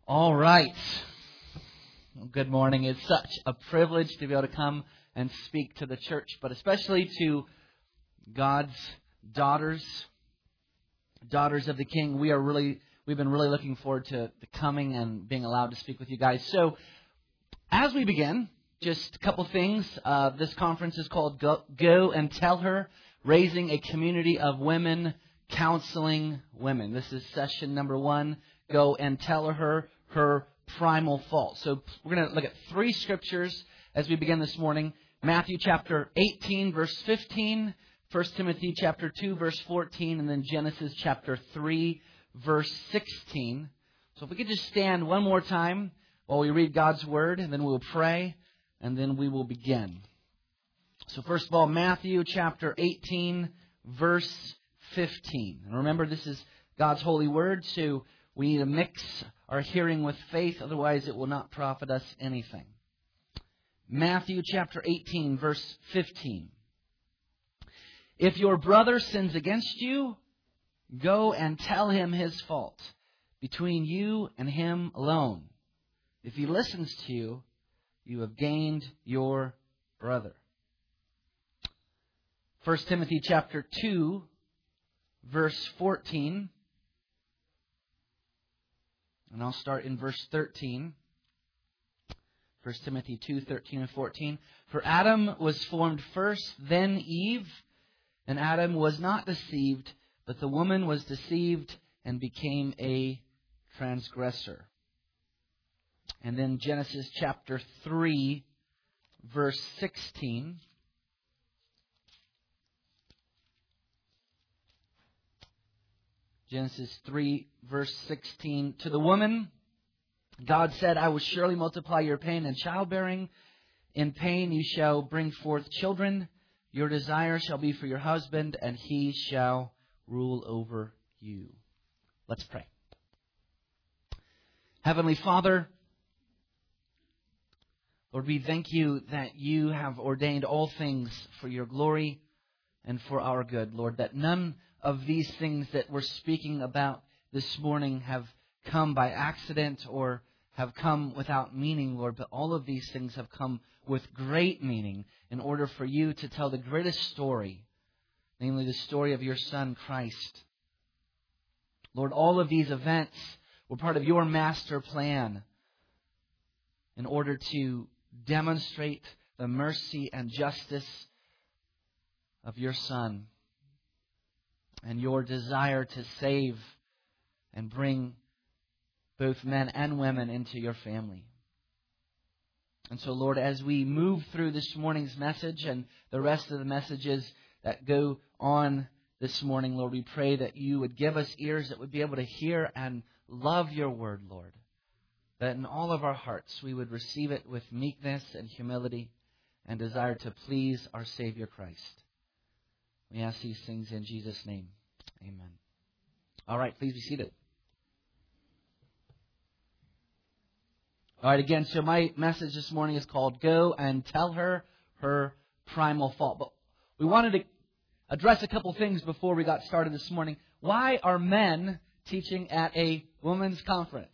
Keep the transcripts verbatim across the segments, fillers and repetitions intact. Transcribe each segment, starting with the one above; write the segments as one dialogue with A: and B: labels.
A: All right. Well, good morning. It's such a privilege to be able to come and speak to the church, but especially to God's daughters, daughters of the King. We are really, we've been really looking forward to the coming and being allowed to speak with you guys. So, as we begin, just a couple things. Uh, this conference is called Go, Go and Tell Her, Raising a Community of Women, Counseling Women. This is session number one. Go and Tell Her her primal fault. So we're going to look at three scriptures as we begin this morning. Matthew chapter eighteen, verse fifteen, First Timothy chapter two, verse fourteen, and then Genesis chapter three, verse sixteen. So if we could just stand one more time while we read God's Word, and then we'll pray, and then we will begin. So first of all, Matthew chapter eighteen, verse fifteen. And remember, this is God's holy Word, so we need to mix our hearing with faith, otherwise it will not profit us anything. Matthew chapter eighteen, verse fifteen. If your brother sins against you, go and tell him his fault between you and him alone. If he listens to you, you have gained your brother. First Timothy chapter two, verse fourteen. And I'll start in verse thirteen. First Timothy two, thirteen and fourteen. For Adam was formed first, then Eve. And Adam was not deceived, but the woman was deceived and became a transgressor. And then Genesis chapter three, verse sixteen. Genesis three, verse sixteen. To the woman, God said, I will surely multiply your pain and childbearing. In pain you shall bring forth children. Your desire shall be for your husband, and he shall rule over you. Let's pray. Heavenly Father, Lord, we thank you that you have ordained all things for your glory and for our good, Lord, that none of these things that we're speaking about this morning have come by accident or have come without meaning, Lord, but all of these things have come with great meaning in order for you to tell the greatest story, namely the story of your Son, Christ. Lord, all of these events were part of your master plan in order to demonstrate the mercy and justice of your Son and your desire to save and bring both men and women into your family. And so, Lord, as we move through this morning's message and the rest of the messages that go on this morning, Lord, we pray that you would give us ears that would be able to hear and love your word, Lord. That in all of our hearts we would receive it with meekness and humility and desire to please our Savior Christ. We ask these things in Jesus' name. Amen. All right, please be seated. All right, again, so my message this morning is called Go and Tell Her Her Primal Fault. But we wanted to address a couple things before we got started this morning. Why are men teaching at a women's conference?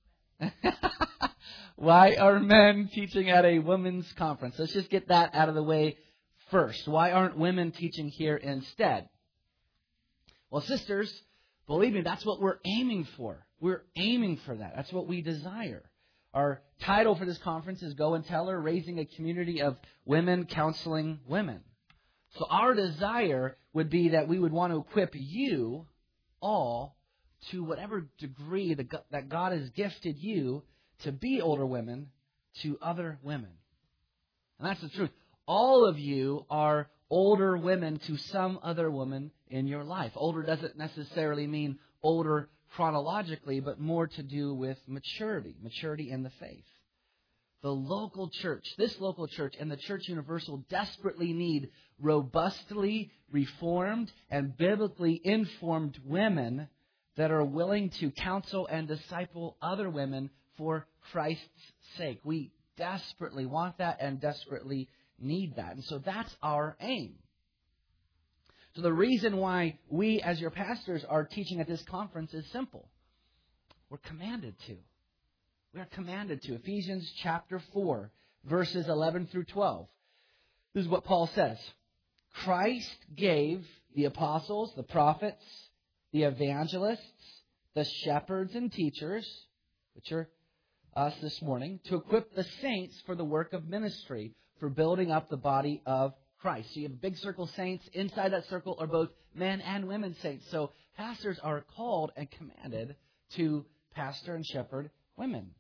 A: Why are men teaching at a women's conference? Let's just get that out of the way first. Why aren't women teaching here instead? Well, sisters, believe me, that's what we're aiming for. We're aiming for that. That's what we desire. Our title for this conference is Go and Tell Her, Raising a Community of Women, Counseling Women. So our desire would be that we would want to equip you all to whatever degree that God has gifted you to be older women to other women. And that's the truth. All of you are older women to some other woman in your life. Older doesn't necessarily mean older chronologically, but more to do with maturity, maturity in the faith. The local church, this local church and the Church Universal desperately need robustly reformed and biblically informed women that are willing to counsel and disciple other women for Christ's sake. We desperately want that and desperately need that. And so that's our aim. So the reason why we as your pastors are teaching at this conference is simple. We're commanded to. We are commanded to. Ephesians chapter four, verses eleven through twelve. This is what Paul says. Christ gave the apostles, the prophets, the evangelists, the shepherds and teachers, which are us this morning, to equip the saints for the work of ministry, for building up the body of Christ. So you have a big circle of saints. Inside that circle are both men and women saints. So pastors are called and commanded to pastor and shepherd women.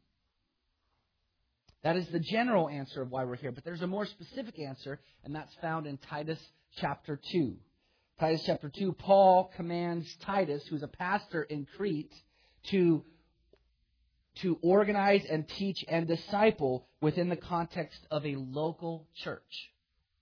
A: That is the general answer of why we're here. But there's a more specific answer, and that's found in Titus chapter two. Titus chapter two, Paul commands Titus, who's a pastor in Crete, to, to organize and teach and disciple within the context of a local church.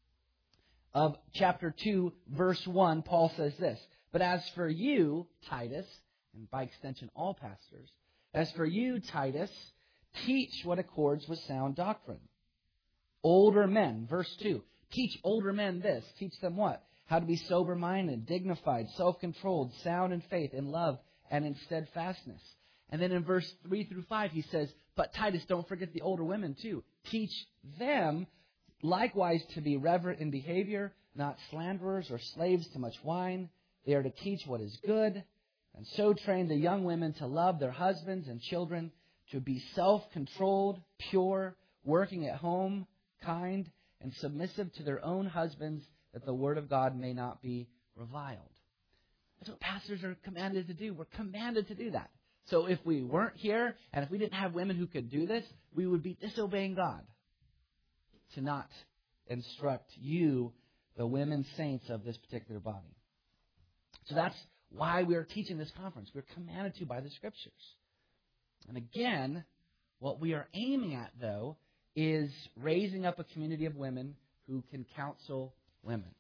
A: Of chapter two, verse one, Paul says this, "But as for you, Titus," and by extension all pastors, "as for you, Titus, teach what accords with sound doctrine. Older men," verse two, "teach older men this." Teach them what? How to be sober-minded, dignified, self-controlled, sound in faith, in love, and in steadfastness. And then in verse three through five, he says, "But Titus, don't forget the older women too. Teach them likewise to be reverent in behavior, not slanderers or slaves to much wine. They are to teach what is good, and so train the young women to love their husbands and children, to be self-controlled, pure, working at home, kind, and submissive to their own husbands, that the word of God may not be reviled." That's what pastors are commanded to do. We're commanded to do that. So if we weren't here, and if we didn't have women who could do this, we would be disobeying God to not instruct you, the women saints of this particular body. So that's why we are teaching this conference. We're commanded to by the Scriptures. And again, what we are aiming at, though, is raising up a community of women who can counsel women.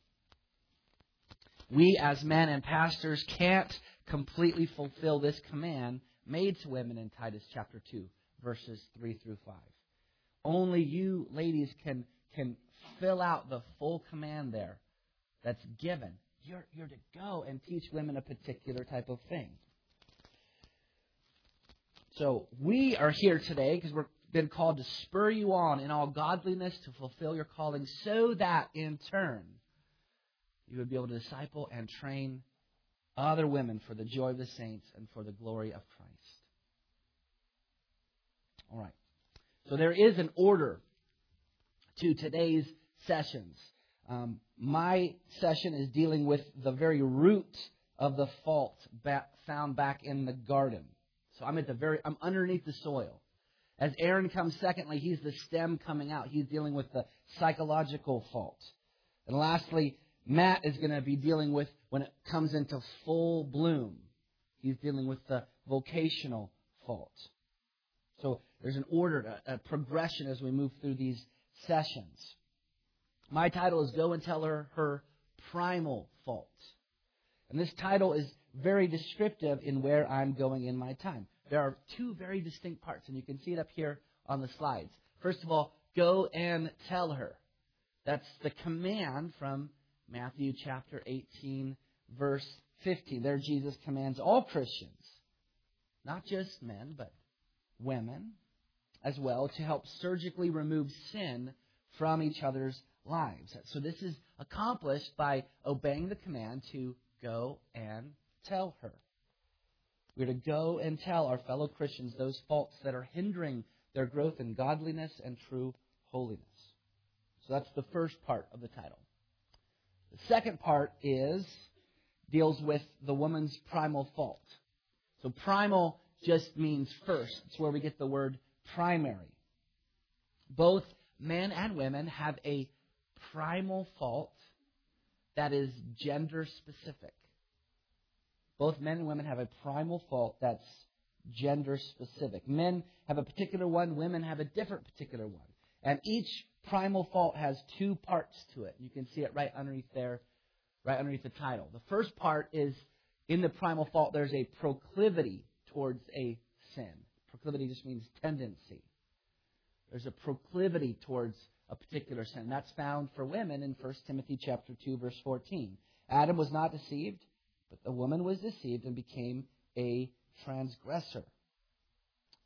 A: We, as men and pastors, can't completely fulfill this command made to women in Titus chapter two, verses three through five. Only you, ladies, can, can fill out the full command there that's given. You're, you're to go and teach women a particular type of thing. So we are here today because we've been called to spur you on in all godliness to fulfill your calling, so that in turn you would be able to disciple and train other women for the joy of the saints and for the glory of Christ. All right. So there is an order to today's sessions. Um, my session is dealing with the very root of the fault back, found back in the garden. So I'm at the very, I'm underneath the soil. As Aaron comes secondly, he's the stem coming out. He's dealing with the psychological fault. And lastly, Matt is going to be dealing with when it comes into full bloom. He's dealing with the vocational fault. So there's an order, a progression as we move through these sessions. My title is Go and Tell Her Her Primal Fault. And this title is very descriptive in where I'm going in my time. There are two very distinct parts, and you can see it up here on the slides. First of all, go and tell her. That's the command from Matthew chapter eighteen, verse fifteen. There Jesus commands all Christians, not just men, but women as well, to help surgically remove sin from each other's lives. So this is accomplished by obeying the command to go and tell her. We're to go and tell our fellow Christians those faults that are hindering their growth in godliness and true holiness. So that's the first part of the title. The second part is deals with the woman's primal fault. So primal just means first. It's where we get the word primary. Both men and women have a primal fault that is gender specific. Both men and women have a primal fault that's gender specific. Men have a particular one, women have a different particular one. And each primal fault has two parts to it. You can see it right underneath there, right underneath the title. The first part is, in the primal fault, there's a proclivity towards a sin. Proclivity just means tendency. There's a proclivity towards a particular sin. That's found for women in First Timothy chapter two, verse fourteen. Adam was not deceived, but the woman was deceived and became a transgressor.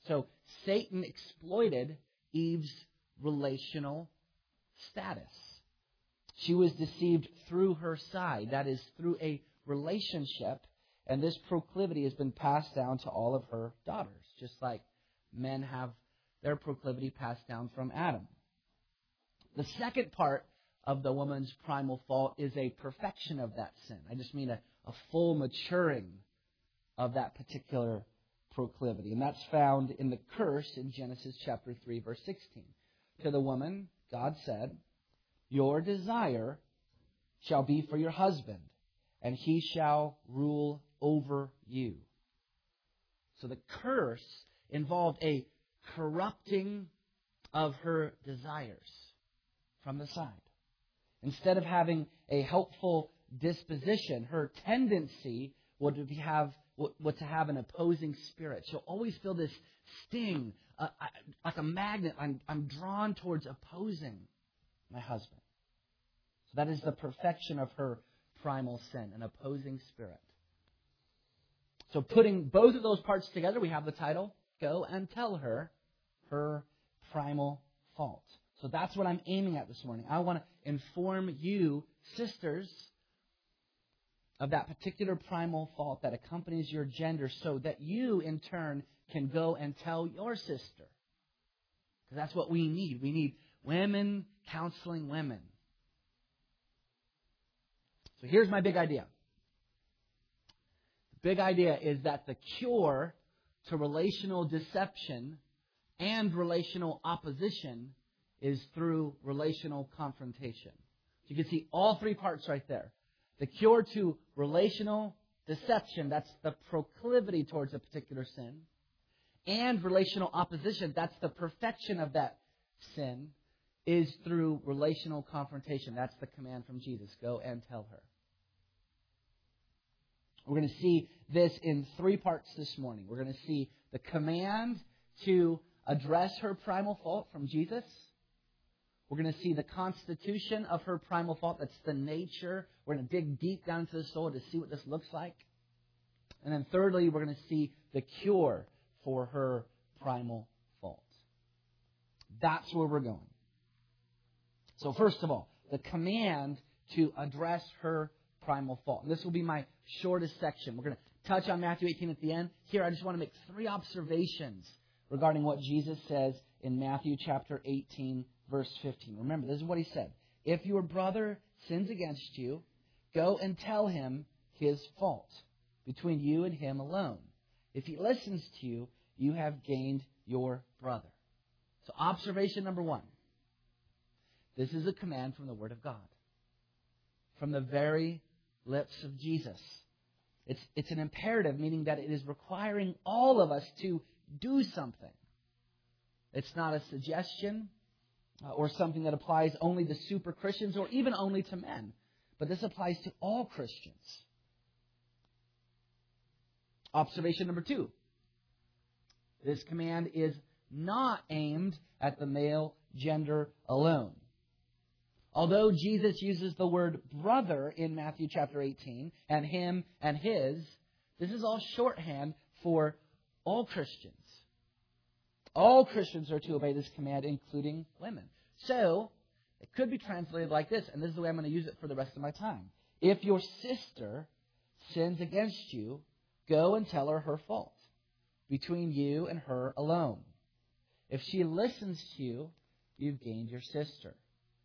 A: So Satan exploited Eve's relational status. She was deceived through her side, that is, through a relationship, and this proclivity has been passed down to all of her daughters, just like men have their proclivity passed down from Adam. The second part of the woman's primal fault is a perfection of that sin. I just mean a, a full maturing of that particular proclivity. And that's found in the curse in Genesis chapter three, verse sixteen. To the woman, God said, "Your desire shall be for your husband, and he shall rule over you." So the curse involved a corrupting of her desires from the side. Instead of having a helpful disposition, her tendency would to have would to have an opposing spirit. She'll always feel this sting, uh, I, like a magnet. I'm, I'm drawn towards opposing my husband. So that is the perfection of her primal sin, an opposing spirit. So putting both of those parts together, we have the title, Go and Tell Her Her Primal Fault. So that's what I'm aiming at this morning. I want to inform you, sisters, of that particular primal fault that accompanies your gender so that you, in turn, can go and tell your sister. Because that's what we need. We need women counseling women. So here's my big idea. The big idea is that the cure to relational deception and relational opposition is through relational confrontation. So you can see all three parts right there. The cure to relational deception, that's the proclivity towards a particular sin. And relational opposition, that's the perfection of that sin, is through relational confrontation. That's the command from Jesus. Go and tell her. We're going to see this in three parts this morning. We're going to see the command to address her primal fault from Jesus. We're going to see the constitution of her primal fault. That's the nature. We're going to dig deep down into the soul to see what this looks like. And then thirdly, we're going to see the cure for her primal fault. That's where we're going. So first of all, the command to address her primal fault. And this will be my shortest section. We're going to touch on Matthew eighteen at the end. Here, I just want to make three observations regarding what Jesus says in Matthew chapter eighteen, verse fifteen. Remember, this is what he said. If your brother sins against you, go and tell him his fault between you and him alone. If he listens to you, you have gained your brother. So observation number one. This is a command from the Word of God. From the very lips of Jesus. It's, it's an imperative, meaning that it is requiring all of us to do something. It's not a suggestion uh, or something that applies only to super Christians or even only to men. But this applies to all Christians. Observation number two. This command is not aimed at the male gender alone. Although Jesus uses the word brother in Matthew chapter eighteen, and him and his, this is all shorthand for all Christians. All Christians are to obey this command, including women. So, it could be translated like this, and this is the way I'm going to use it for the rest of my time. If your sister sins against you, go and tell her her fault, between you and her alone. If she listens to you, you've gained your sister.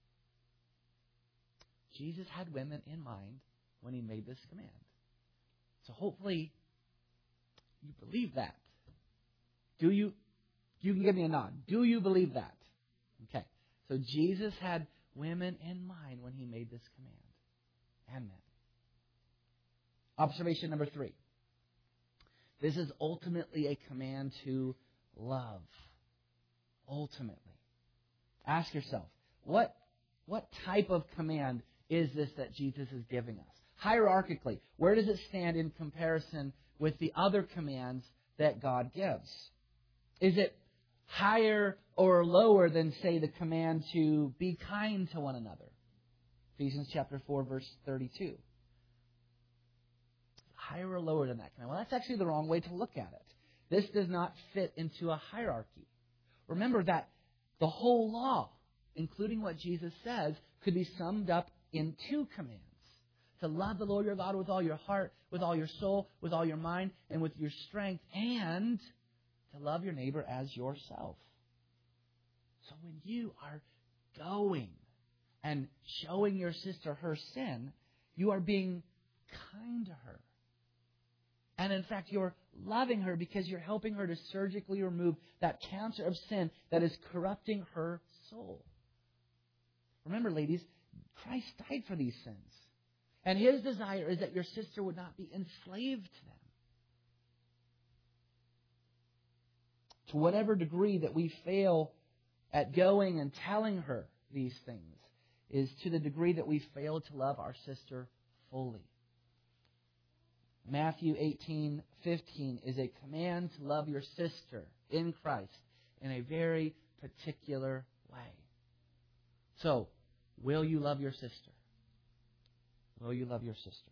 A: Jesus had women in mind when he made this command. So hopefully you believe that. Do you? You can give me a nod. Do you believe that? Okay. So Jesus had women in mind when he made this command. And men. Observation number three. This is ultimately a command to love. Ultimately. Ask yourself, what, what type of command is this that Jesus is giving us? Hierarchically, where does it stand in comparison with the other commands that God gives? Is it higher or lower than, say, the command to be kind to one another? Ephesians chapter four, verse thirty-two. Higher or lower than that command? Well, that's actually the wrong way to look at it. This does not fit into a hierarchy. Remember that the whole law, including what Jesus says, could be summed up in two commands. To love the Lord your God with all your heart, with all your soul, with all your mind, and with your strength, and to love your neighbor as yourself. So when you are going and showing your sister her sin, you are being kind to her. And in fact, you're loving her because you're helping her to surgically remove that cancer of sin that is corrupting her soul. Remember, ladies, Christ died for these sins. And His desire is that your sister would not be enslaved to them. To whatever degree that we fail at going and telling her these things is to the degree that we fail to love our sister fully. Matthew eighteen fifteen is a command to love your sister in Christ in a very particular way. So, will you love your sister? Will you love your sister?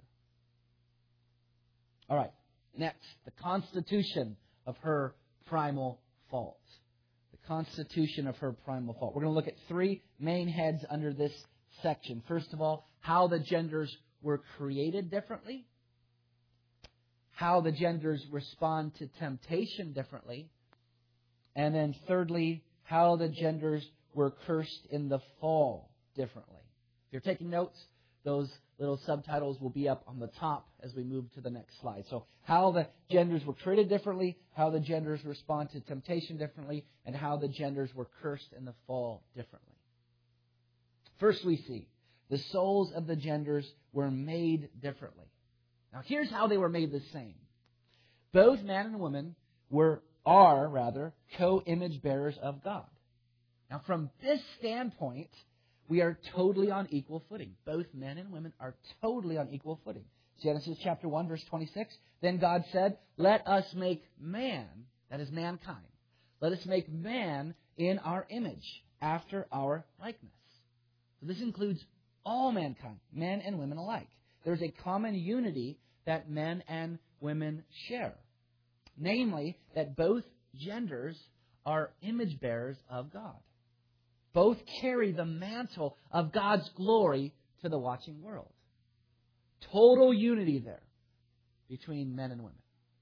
A: All right. Next, the constitution of her primal fault. The constitution of her primal fault. We're going to look at three main heads under this section. First of all, how the genders were created differently. How the genders respond to temptation differently. And then thirdly, how the genders were cursed in the fall differently. If you're taking notes, those little subtitles will be up on the top as we move to the next slide. So how the genders were created differently, how the genders respond to temptation differently, and how the genders were cursed in the fall differently. First we see the souls of the genders were made differently. Now here's how they were made the same. Both man and woman were, are rather, co-image bearers of God. Now from this standpoint, we are totally on equal footing. Both men and women are totally on equal footing. Genesis chapter one, verse twenty-six. Then God said, let us make man, that is mankind, let us make man in our image, after our likeness. So this includes all mankind, men and women alike. There's a common unity that men and women share. Namely, that both genders are image bearers of God. Both carry the mantle of God's glory to the watching world. Total unity there between men and women.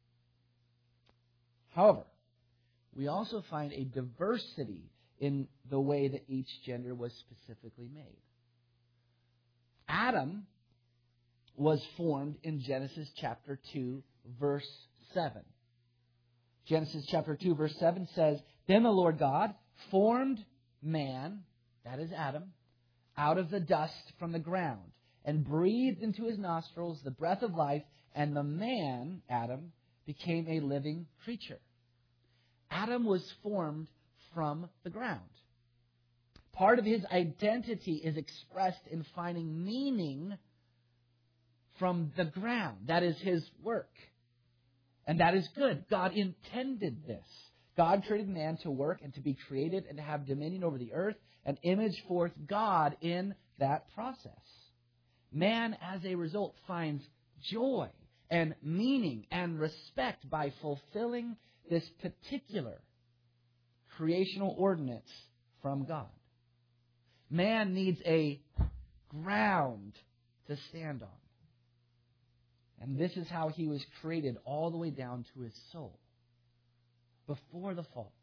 A: However, we also find a diversity in the way that each gender was specifically made. Adam was formed in Genesis chapter two, verse seven. Genesis chapter two, verse seven says, then the Lord God formed man, that is Adam, out of the dust from the ground, and breathed into his nostrils the breath of life, and the man, Adam, became a living creature. Adam was formed from the ground. Part of his identity is expressed in finding meaning from the ground. That is his work. And that is good. God intended this. God created man to work and to be created and to have dominion over the earth and image forth God in that process. Man, as a result, finds joy and meaning and respect by fulfilling this particular creational ordinance from God. Man needs a ground to stand on. And this is how he was created all the way down to his soul. Before the fall.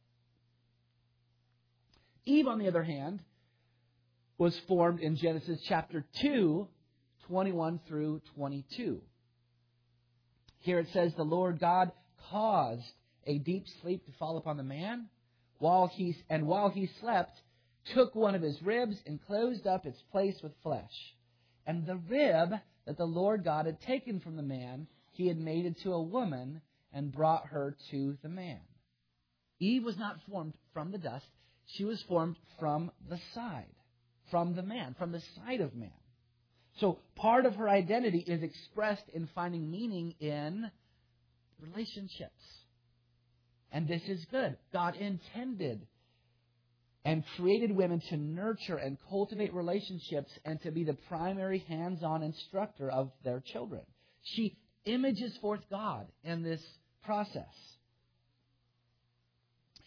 A: Eve, on the other hand, was formed in Genesis chapter two, twenty-one through twenty-two. Here it says, the Lord God caused a deep sleep to fall upon the man, while he and while he slept, took one of his ribs and closed up its place with flesh. And the rib that the Lord God had taken from the man, he had made into a woman and brought her to the man. Eve was not formed from the dust. She was formed from the side, from the man, from the side of man. So part of her identity is expressed in finding meaning in relationships. And this is good. God intended and created women to nurture and cultivate relationships and to be the primary hands-on instructor of their children. She images forth God in this process.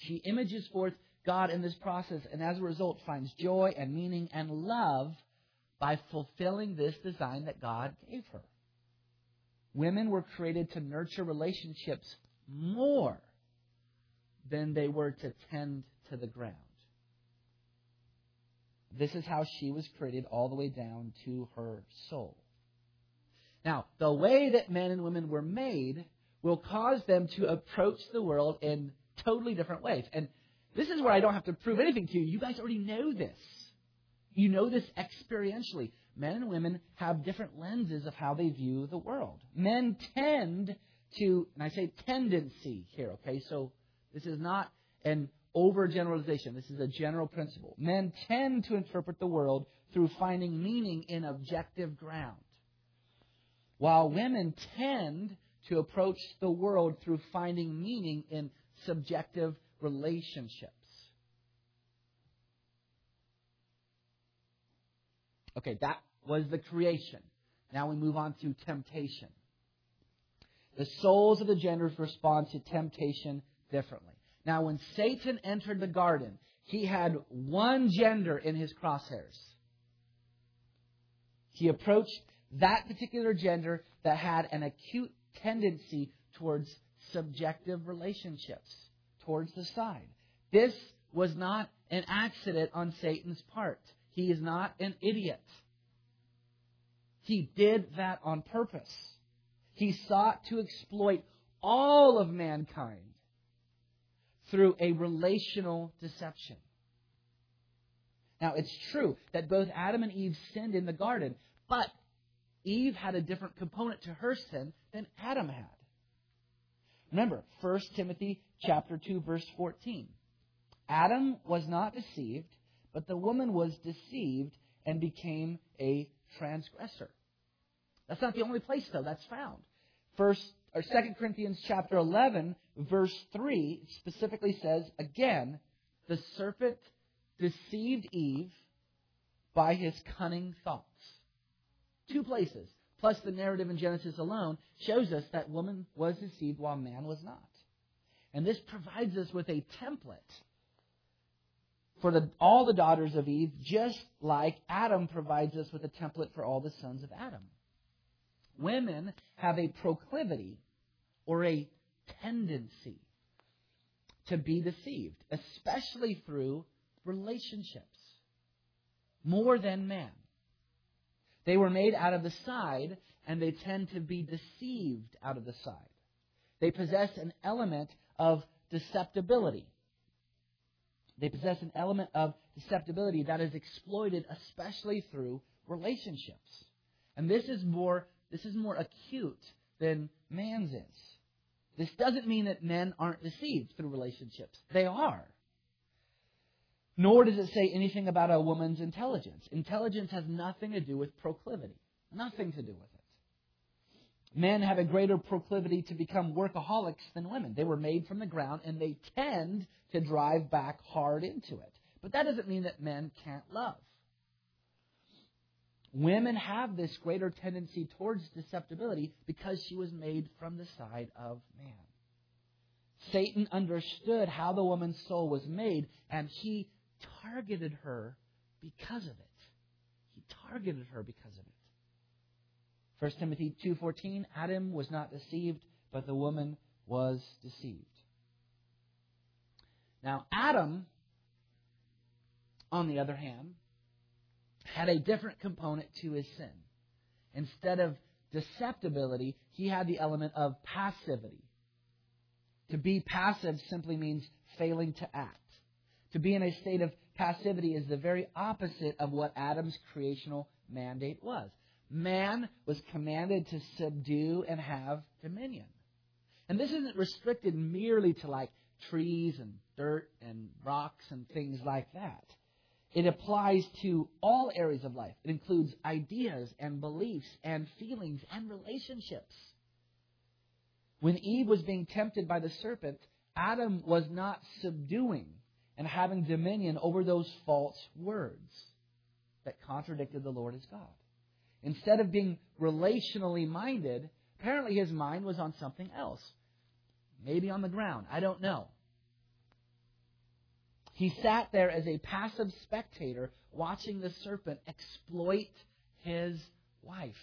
A: She images forth God in this process and as a result finds joy and meaning and love by fulfilling this design that God gave her. Women were created to nurture relationships more than they were to tend to the ground. This is how she was created all the way down to her soul. Now, the way that men and women were made will cause them to approach the world in totally different ways. And this is where I don't have to prove anything to you. You guys already know this. You know this experientially. Men and women have different lenses of how they view the world. Men tend to, and I say tendency here, okay? So this is not an overgeneralization. This is a general principle. Men tend to interpret the world through finding meaning in objective ground, while women tend to approach the world through finding meaning in subjective relationships. Okay, that was the creation. Now we move on to temptation. The souls of the genders respond to temptation differently. Now, when Satan entered the garden, he had one gender in his crosshairs. He approached that particular gender that had an acute tendency towards subjective relationships, towards the side. This was not an accident on Satan's part. He is not an idiot. He did that on purpose. He sought to exploit all of mankind through a relational deception. Now, it's true that both Adam and Eve sinned in the garden, but Eve had a different component to her sin than Adam had. Remember, First Timothy chapter two, verse fourteen. Adam was not deceived, but the woman was deceived and became a transgressor. That's not the only place, though, that's found. First or Second Corinthians chapter eleven, verse three specifically says, again, the serpent deceived Eve by his cunning thoughts. Two places, plus the narrative in Genesis alone, shows us that woman was deceived while man was not. And this provides us with a template for the, all the daughters of Eve, just like Adam provides us with a template for all the sons of Adam. Women have a proclivity or a tendency to be deceived, especially through relationships, more than men. They were made out of the side, and they tend to be deceived out of the side. They possess an element of deceptibility. They possess an element of deceptibility that is exploited especially through relationships. And this is more this is more acute than man's is. This doesn't mean that men aren't deceived through relationships. They are. Nor does it say anything about a woman's intelligence. Intelligence has nothing to do with proclivity. Nothing to do with it. Men have a greater proclivity to become workaholics than women. They were made from the ground, and they tend to drive back hard into it. But that doesn't mean that men can't love. Women have this greater tendency towards deceptibility because she was made from the side of man. Satan understood how the woman's soul was made, and he targeted her because of it. He targeted her because of it. First Timothy two fourteen, Adam was not deceived, but the woman was deceived. Now, Adam, on the other hand, had a different component to his sin. Instead of deceptibility, he had the element of passivity. To be passive simply means failing to act. To be in a state of passivity is the very opposite of what Adam's creational mandate was. Man was commanded to subdue and have dominion. And this isn't restricted merely to like trees and dirt and rocks and things like that. It applies to all areas of life. It includes ideas and beliefs and feelings and relationships. When Eve was being tempted by the serpent, Adam was not subduing and having dominion over those false words that contradicted the Lord as God. Instead of being relationally minded, apparently his mind was on something else. Maybe on the ground. I don't know. He sat there as a passive spectator watching the serpent exploit his wife.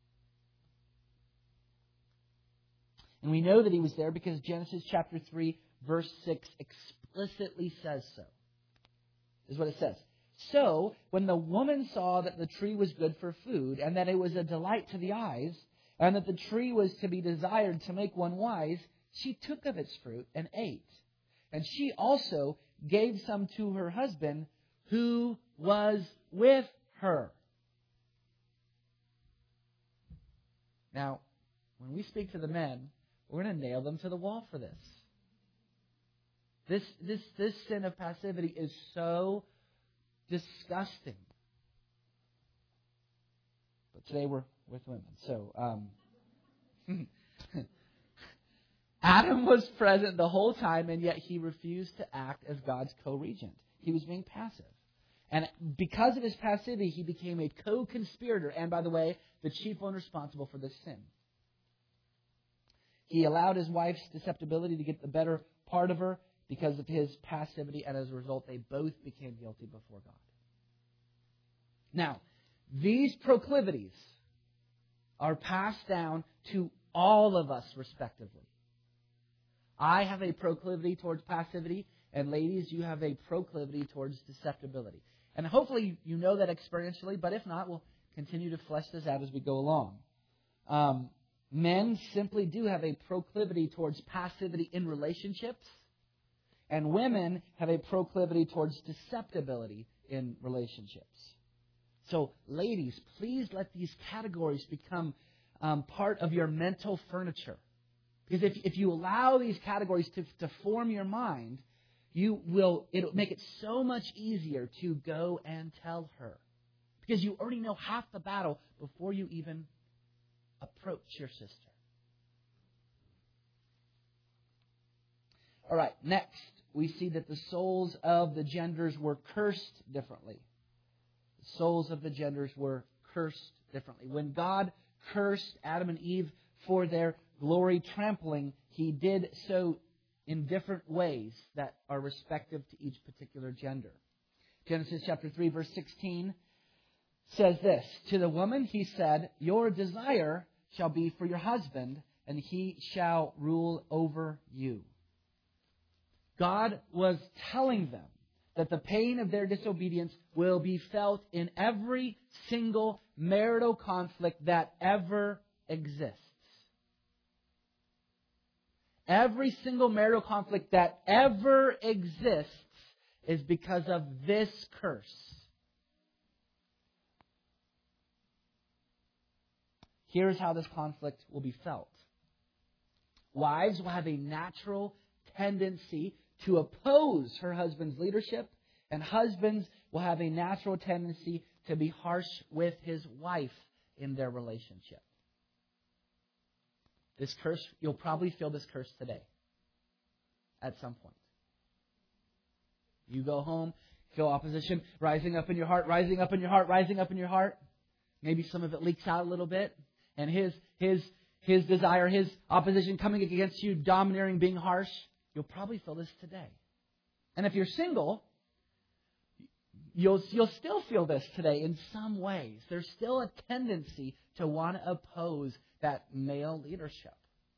A: And we know that he was there because Genesis chapter three, verse six explicitly says so. This is what it says. So, when the woman saw that the tree was good for food, and that it was a delight to the eyes, and that the tree was to be desired to make one wise, she took of its fruit and ate. And she also gave some to her husband, who was with her. Now, when we speak to the men, we're going to nail them to the wall for this. This, this, this sin of passivity is so disgusting. But today we're with women. So, um, Adam was present the whole time, and yet he refused to act as God's co-regent. He was being passive. And because of his passivity, he became a co-conspirator, and by the way, the chief one responsible for this sin. He allowed his wife's susceptibility to get the better part of her because of his passivity, and as a result, they both became guilty before God. Now, these proclivities are passed down to all of us respectively. I have a proclivity towards passivity, and ladies, you have a proclivity towards susceptibility. And hopefully you know that experientially, but if not, we'll continue to flesh this out as we go along. Um, men simply do have a proclivity towards passivity in relationships, and women have a proclivity towards susceptibility in relationships. So, ladies, please let these categories become um, part of your mental furniture. Because if, if you allow these categories to, to form your mind, you will it'll make it so much easier to go and tell her. Because you already know half the battle before you even approach your sister. All right, next, we see that the souls of the genders were cursed differently. The souls of the genders were cursed differently. When God cursed Adam and Eve for their glory trampling, He did so in different ways that are respective to each particular gender. Genesis chapter three, verse sixteen says this, "To the woman He said, 'Your desire shall be for your husband, and he shall rule over you.'" God was telling them that the pain of their disobedience will be felt in every single marital conflict that ever exists. Every single marital conflict that ever exists is because of this curse. Here's how this conflict will be felt. Wives will have a natural tendency to oppose her husband's leadership, and husbands will have a natural tendency to be harsh with his wife in their relationship. This curse, you'll probably feel this curse today at some point. You go home, feel opposition rising up in your heart, rising up in your heart, rising up in your heart. Maybe some of it leaks out a little bit, and his his his desire, his opposition coming against you, domineering, being harsh. You'll probably feel this today. And if you're single, you'll you'll still feel this today in some ways. There's still a tendency to want to oppose that male leadership.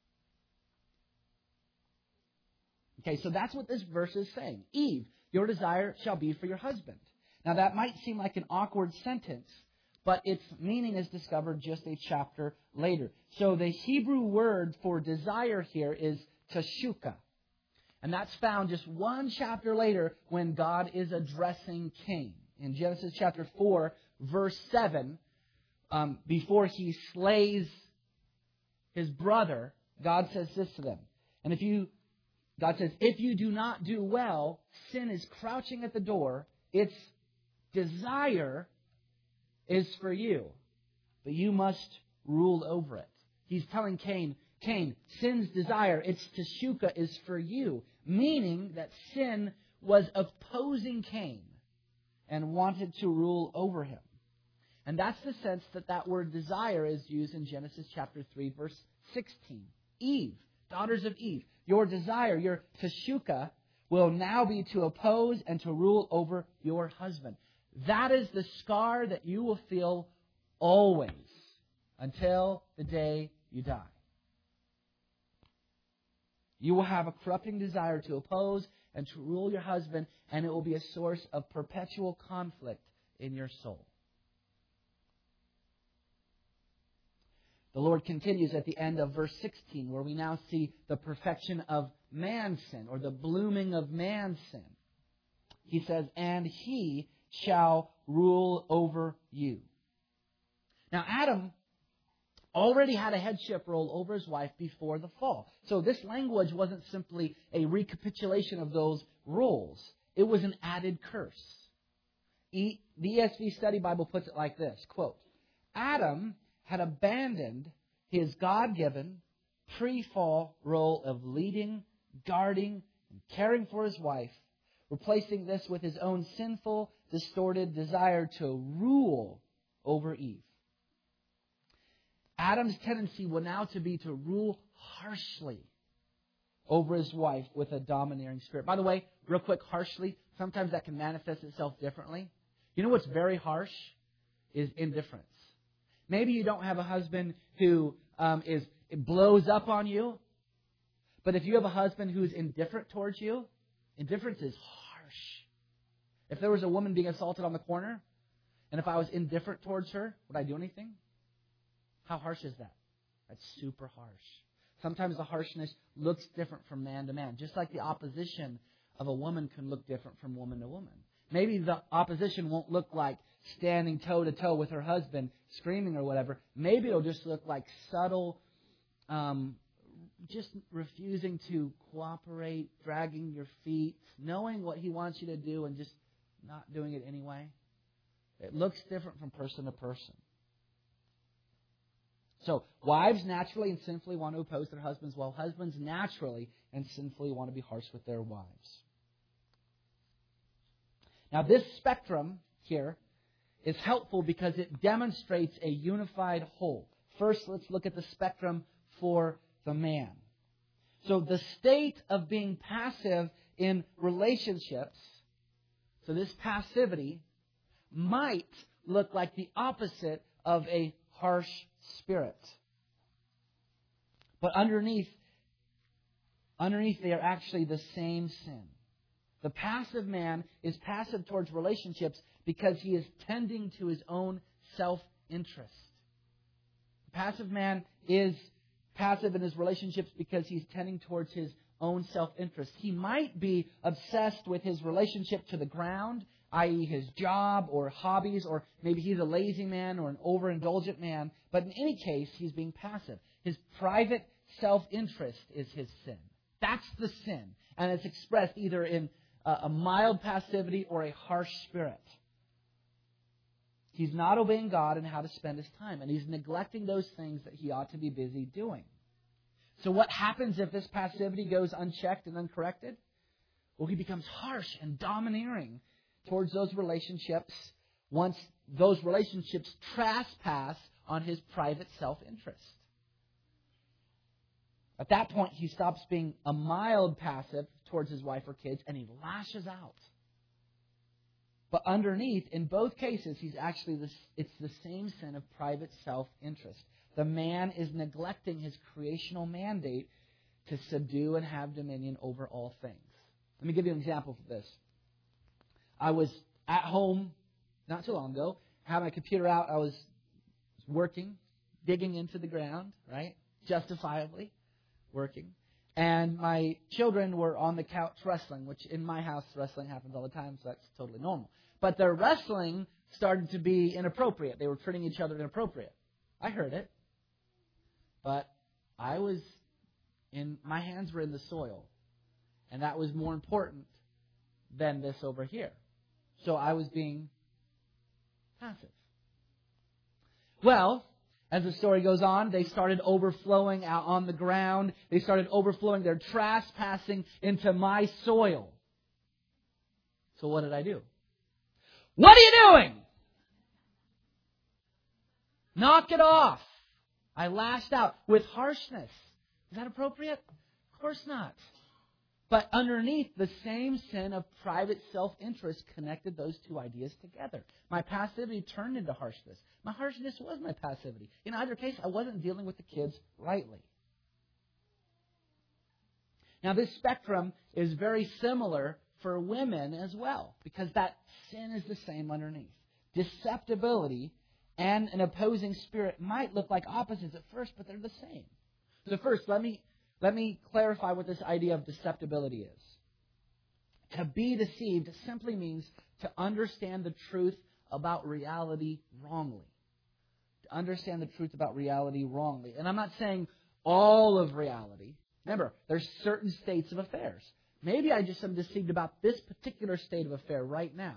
A: Okay, so that's what this verse is saying. Eve, your desire shall be for your husband. Now that might seem like an awkward sentence, but its meaning is discovered just a chapter later. So the Hebrew word for desire here is tashuka. And that's found just one chapter later when God is addressing Cain. In Genesis chapter four, verse seven, um, before he slays his brother, God says this to them. And if you, God says, if you do not do well, sin is crouching at the door. Its desire is for you, but you must rule over it. He's telling Cain, Cain, sin's desire, its teshuka, is for you. Meaning that sin was opposing Cain and wanted to rule over him. And that's the sense that that word desire is used in Genesis chapter three, verse sixteen. Eve, daughters of Eve, your desire, your teshuka, will now be to oppose and to rule over your husband. That is the scar that you will feel always until the day you die. You will have a corrupting desire to oppose and to rule your husband, and it will be a source of perpetual conflict in your soul. The Lord continues at the end of verse sixteen, where we now see the perfection of man's sin, or the blooming of man's sin. He says, and he shall rule over you. Now, Adam already had a headship role over his wife before the fall. So this language wasn't simply a recapitulation of those roles. It was an added curse. E, the E S V Study Bible puts it like this, quote, Adam had abandoned his God-given pre-fall role of leading, guarding, and caring for his wife, replacing this with his own sinful, distorted desire to rule over Eve. Adam's tendency will now to be to rule harshly over his wife with a domineering spirit. By the way, real quick, harshly, sometimes that can manifest itself differently. You know what's very harsh? Is indifference. Maybe you don't have a husband who um, is it blows up on you, but if you have a husband who's indifferent towards you, indifference is harsh. If there was a woman being assaulted on the corner, and if I was indifferent towards her, would I do anything? How harsh is that? That's super harsh. Sometimes the harshness looks different from man to man, just like the opposition of a woman can look different from woman to woman. Maybe the opposition won't look like standing toe-to-toe with her husband, screaming or whatever. Maybe it'll just look like subtle, um, just refusing to cooperate, dragging your feet, knowing what he wants you to do and just not doing it anyway. It looks different from person to person. So, wives naturally and sinfully want to oppose their husbands, while husbands naturally and sinfully want to be harsh with their wives. Now, this spectrum here is helpful because it demonstrates a unified whole. First, let's look at the spectrum for the man. So, the state of being passive in relationships, so this passivity, might look like the opposite of a harsh spirit. But underneath, underneath they are actually the same sin. The passive man is passive towards relationships because he is tending to his own self-interest. The passive man is passive in his relationships because he's tending towards his own self-interest. He might be obsessed with his relationship to the ground, that is his job or hobbies, or maybe he's a lazy man or an overindulgent man. But in any case, he's being passive. His private self-interest is his sin. That's the sin. And it's expressed either in a mild passivity or a harsh spirit. He's not obeying God in how to spend his time, and he's neglecting those things that he ought to be busy doing. So what happens if this passivity goes unchecked and uncorrected? Well, he becomes harsh and domineering towards those relationships once those relationships trespass on his private self-interest. At that point, he stops being a mild passive towards his wife or kids, and he lashes out. But underneath, in both cases, he's actually this, it's the same sin of private self-interest. The man is neglecting his creational mandate to subdue and have dominion over all things. Let me give you an example for this. I was at home not too long ago, had my computer out, I was working, digging into the ground, right? Justifiably working. And my children were on the couch wrestling, which in my house wrestling happens all the time, so that's totally normal. But their wrestling started to be inappropriate. They were treating each other inappropriate. I heard it. But I was in, my hands were in the soil. And that was more important than this over here. So I was being passive. Well, as the story goes on, they started overflowing out on the ground. They started overflowing. They're trespassing into my soil. So what did I do? What are you doing? Knock it off. I lashed out with harshness. Is that appropriate? Of course not.
B: But underneath, the same sin of private self-interest connected those two ideas together. My passivity turned into harshness. My harshness was my passivity. In either case, I wasn't dealing with the kids rightly. Now, this spectrum is very similar for women as well, because that sin is the same underneath. Deceptibility and an opposing spirit might look like opposites at first, but they're the same. So first, let me let me clarify what this idea of deceptibility is. To be deceived simply means to understand the truth about reality wrongly. To understand the truth about reality wrongly. And I'm not saying all of reality. Remember, there's certain states of affairs. Maybe I just am deceived about this particular state of affair right now.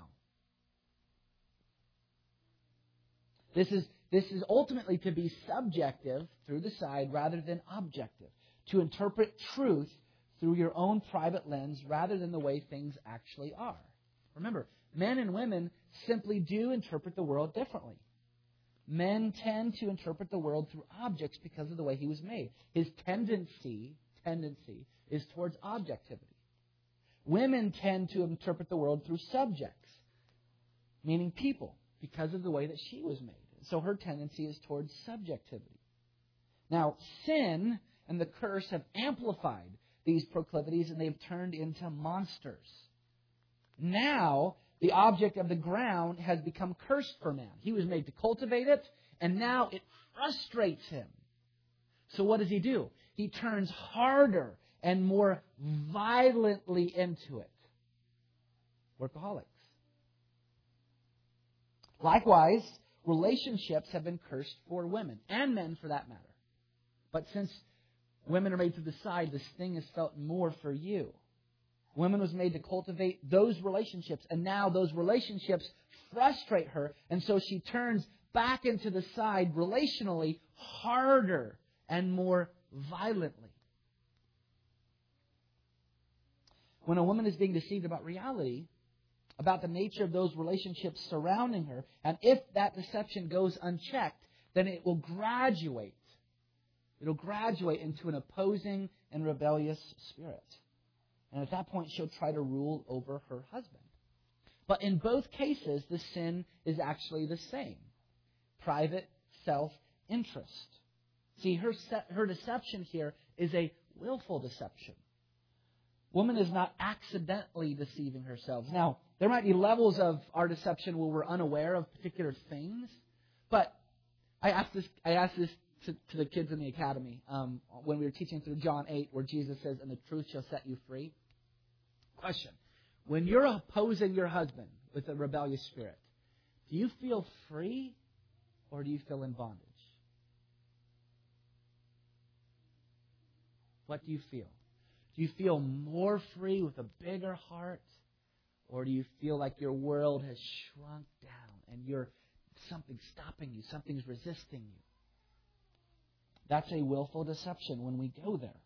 B: This is this is ultimately to be subjective through the side rather than objective. To interpret truth through your own private lens rather than the way things actually are. Remember, men and women simply do interpret the world differently. Men tend to interpret the world through objects because of the way he was made. His tendency, tendency is towards objectivity. Women tend to interpret the world through subjects, meaning people, because of the way that she was made. So her tendency is towards subjectivity. Now, sin and the curse have amplified these proclivities, and they've turned into monsters. Now, the object of the ground has become cursed for man. He was made to cultivate it, and now it frustrates him. So what does he do? He turns harder and more violently into it. Workaholics. Likewise, relationships have been cursed for women, and men for that matter. But since women are made to decide, this thing is felt more for you. Women was made to cultivate those relationships, and now those relationships frustrate her, and so she turns back into the side relationally harder and more violently. When a woman is being deceived about reality, about the nature of those relationships surrounding her, and if that deception goes unchecked, then it will graduate. It'll graduate into an opposing and rebellious spirit. And at that point, she'll try to rule over her husband. But in both cases, the sin is actually the same. Private self-interest. See, her, her deception here is a willful deception. Woman is not accidentally deceiving herself. Now, there might be levels of our deception where we're unaware of particular things. But I asked this, I asked this to, to the kids in the academy um, when we were teaching through John eight, where Jesus says, "And the truth shall set you free." Question. When you're opposing your husband with a rebellious spirit, do you feel free or do you feel in bondage? What do you feel? Do you feel more free with a bigger heart? Or do you feel like your world has shrunk down and you're something's stopping you, something's resisting you? That's a willful deception when we go there.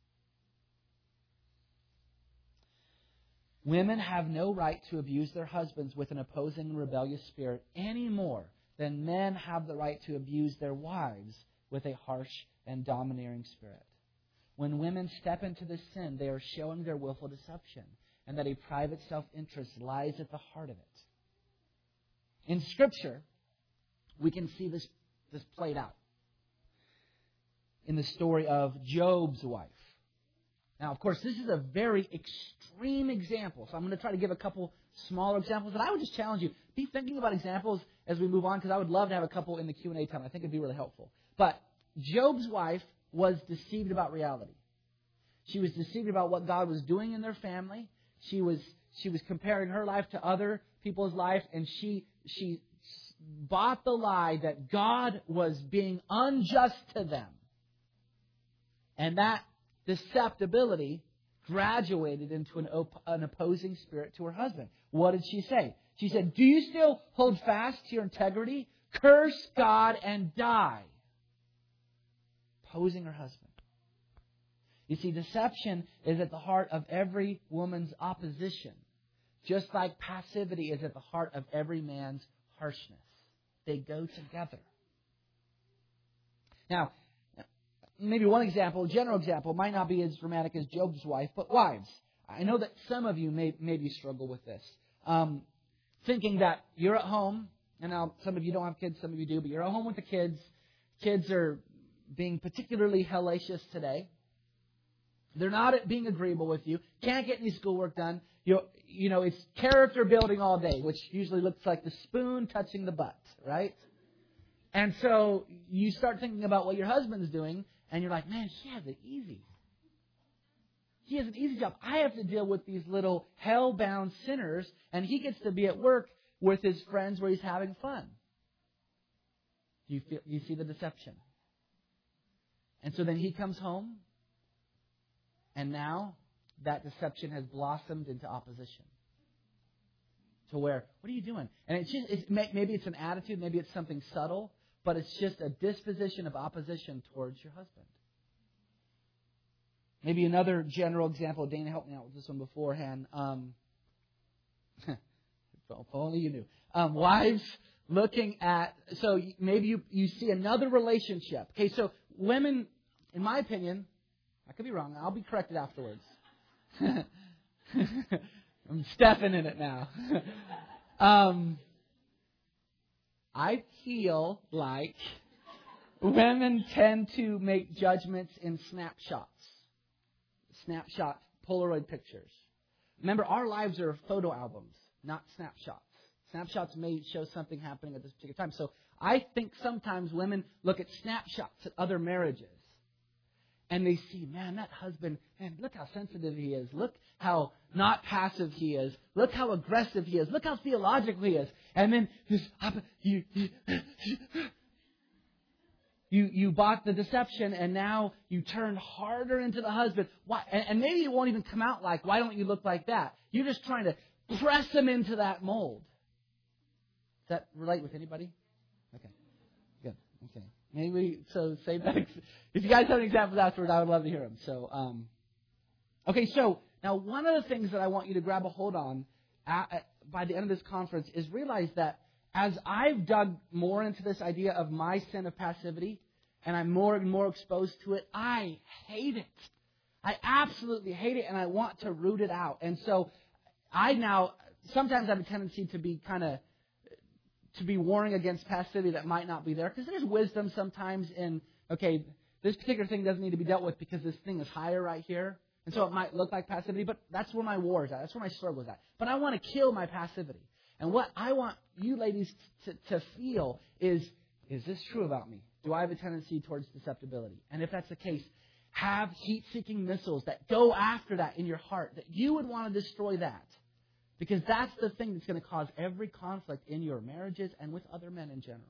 B: Women have no right to abuse their husbands with an opposing and rebellious spirit any more than men have the right to abuse their wives with a harsh and domineering spirit. When women step into this sin, they are showing their willful deception, and that a private self-interest lies at the heart of it. In Scripture, we can see this, this played out in the story of Job's wife. Now, of course, this is a very extreme example, so I'm going to try to give a couple smaller examples, and I would just challenge you, be thinking about examples as we move on, because I would love to have a couple in the Q and A time. I think it would be really helpful. But Job's wife was deceived about reality. She was deceived about what God was doing in their family. She was she was comparing her life to other people's life, and she she bought the lie that God was being unjust to them. And that deceptibility graduated into an, op- an opposing spirit to her husband. What did she say? She said, "Do you still hold fast to your integrity? Curse God and die." Opposing her husband. You see, deception is at the heart of every woman's opposition, just like passivity is at the heart of every man's harshness. They go together. Now, maybe one example, a general example, might not be as dramatic as Job's wife, but wives. I know that some of you may maybe struggle with this. Um, thinking that you're at home, and now some of you don't have kids, some of you do, but you're at home with the kids. Kids are being particularly hellacious today. They're not being agreeable with you. Can't get any schoolwork done. You you know, it's character building all day, which usually looks like the spoon touching the butt, right? And so you start thinking about what your husband's doing, and you're like, man, he has it easy. He has an easy job. I have to deal with these little hell-bound sinners, and he gets to be at work with his friends where he's having fun. Do you feel, you see the deception? And so then he comes home, and now that deception has blossomed into opposition. To where, what are you doing? And it's just, it's, maybe it's an attitude, maybe it's something subtle, but it's just a disposition of opposition towards your husband. Maybe another general example. Dana helped me out with this one beforehand. Um, if only you knew. Um, wives looking at, so maybe you, you see another relationship. Okay, so women, in my opinion, I could be wrong. I'll be corrected afterwards. I'm stepping in it now. um, I feel like women tend to make judgments in snapshots. Snapshot Polaroid pictures. Remember, our lives are photo albums, not snapshots. Snapshots may show something happening at this particular time. So I think sometimes women look at snapshots at other marriages. And they see, man, that husband, man, look how sensitive he is. Look how not passive he is. Look how aggressive he is. Look how theological he is. And then this, you, you, you, you bought the deception, and now you turn harder into the husband. Why? And, and maybe it won't even come out like, why don't you look like that? You're just trying to press him into that mold. Does that relate with anybody? Okay. Good. Okay. Maybe, so say that. If you guys have any examples afterwards, I would love to hear them. So, um, okay, so now one of the things that I want you to grab a hold on at, at, by the end of this conference is realize that as I've dug more into this idea of my sin of passivity, and I'm more and more exposed to it, I hate it. I absolutely hate it, and I want to root it out. And so I now, sometimes I have a tendency to be kind of, to be warning against passivity that might not be there. Because there's wisdom sometimes in, okay, this particular thing doesn't need to be dealt with because this thing is higher right here. And so it might look like passivity, but that's where my war is at. That's where my struggle is at. But I want to kill my passivity. And what I want you ladies to, to feel is, is this true about me? Do I have a tendency towards deceptibility? And if that's the case, have heat-seeking missiles that go after that in your heart, that you would want to destroy that. Because that's the thing that's going to cause every conflict in your marriages and with other men in general.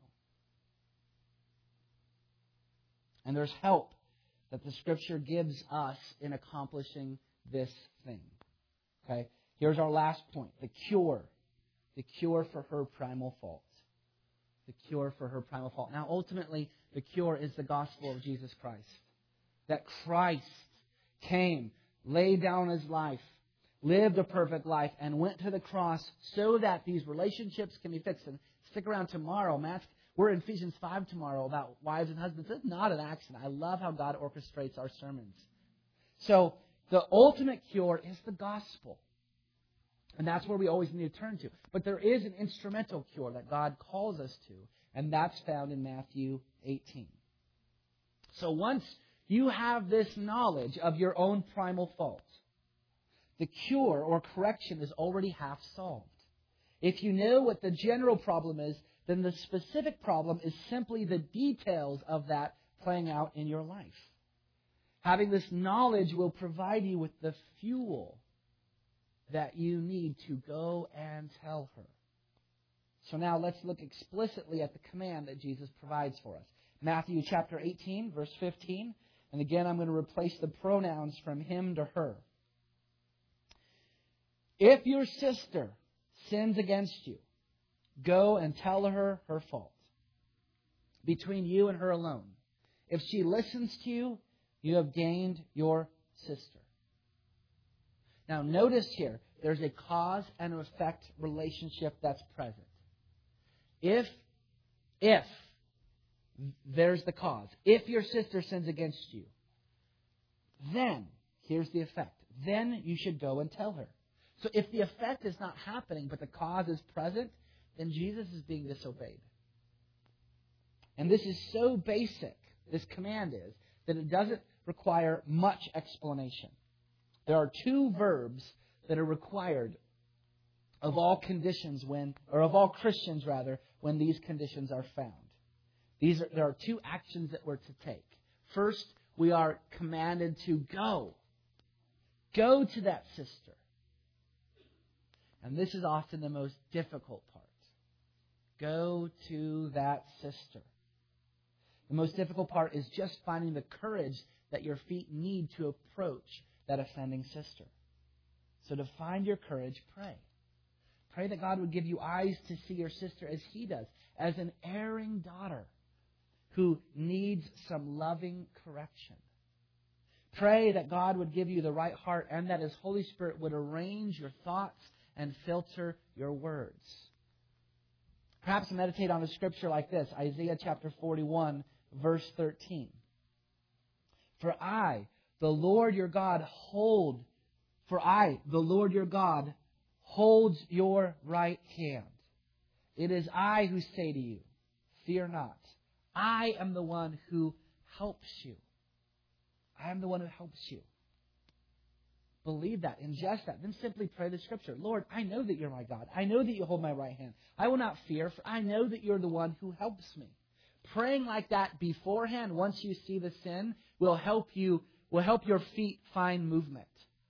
B: And there's help that the Scripture gives us in accomplishing this thing. Okay? Here's our last point. The cure. The cure for her primal fault. The cure for her primal fault. Now, ultimately, the cure is the gospel of Jesus Christ. That Christ came, laid down His life, lived a perfect life, and went to the cross so that these relationships can be fixed. And stick around tomorrow, Matt. We're in Ephesians five tomorrow about wives and husbands. It's not an accident. I love how God orchestrates our sermons. So the ultimate cure is the gospel. And that's where we always need to turn to. But there is an instrumental cure that God calls us to, and that's found in Matthew eighteen. So once you have this knowledge of your own primal fault, the cure or correction is already half solved. If you know what the general problem is, then the specific problem is simply the details of that playing out in your life. Having this knowledge will provide you with the fuel that you need to go and tell her. So now let's look explicitly at the command that Jesus provides for us. Matthew chapter eighteen, verse fifteen. And again, I'm going to replace the pronouns from him to her. If your sister sins against you, go and tell her her fault. Between you and her alone. If she listens to you, you have gained your sister. Now notice here, there's a cause and effect relationship that's present. If, if, there's the cause. If your sister sins against you, then, here's the effect. then you should go and tell her. So if the effect is not happening, but the cause is present, then Jesus is being disobeyed. And this is so basic, this command is, that it doesn't require much explanation. There are two verbs that are required of all conditions when, or of all Christians rather, when these conditions are found. These are, there are two actions that we're to take. First, we are commanded to go. Go to that sister. And this is often the most difficult part. Go to that sister. The most difficult part is just finding the courage that your feet need to approach that offending sister. So to find your courage, pray. Pray that God would give you eyes to see your sister as He does, as an erring daughter who needs some loving correction. Pray that God would give you the right heart and that His Holy Spirit would arrange your thoughts and filter your words. Perhaps meditate on a scripture like this, Isaiah chapter forty-one, verse thirteen. For I, the Lord your God, hold, for I, the Lord your God, holds your right hand. It is I who say to you, fear not. I am the one who helps you. I am the one who helps you. Believe that, ingest that. Then simply pray the scripture. Lord, I know that you're my God. I know that you hold my right hand. I will not fear, for I know that you're the one who helps me. Praying like that beforehand, once you see the sin, will help you, will help your feet find movement.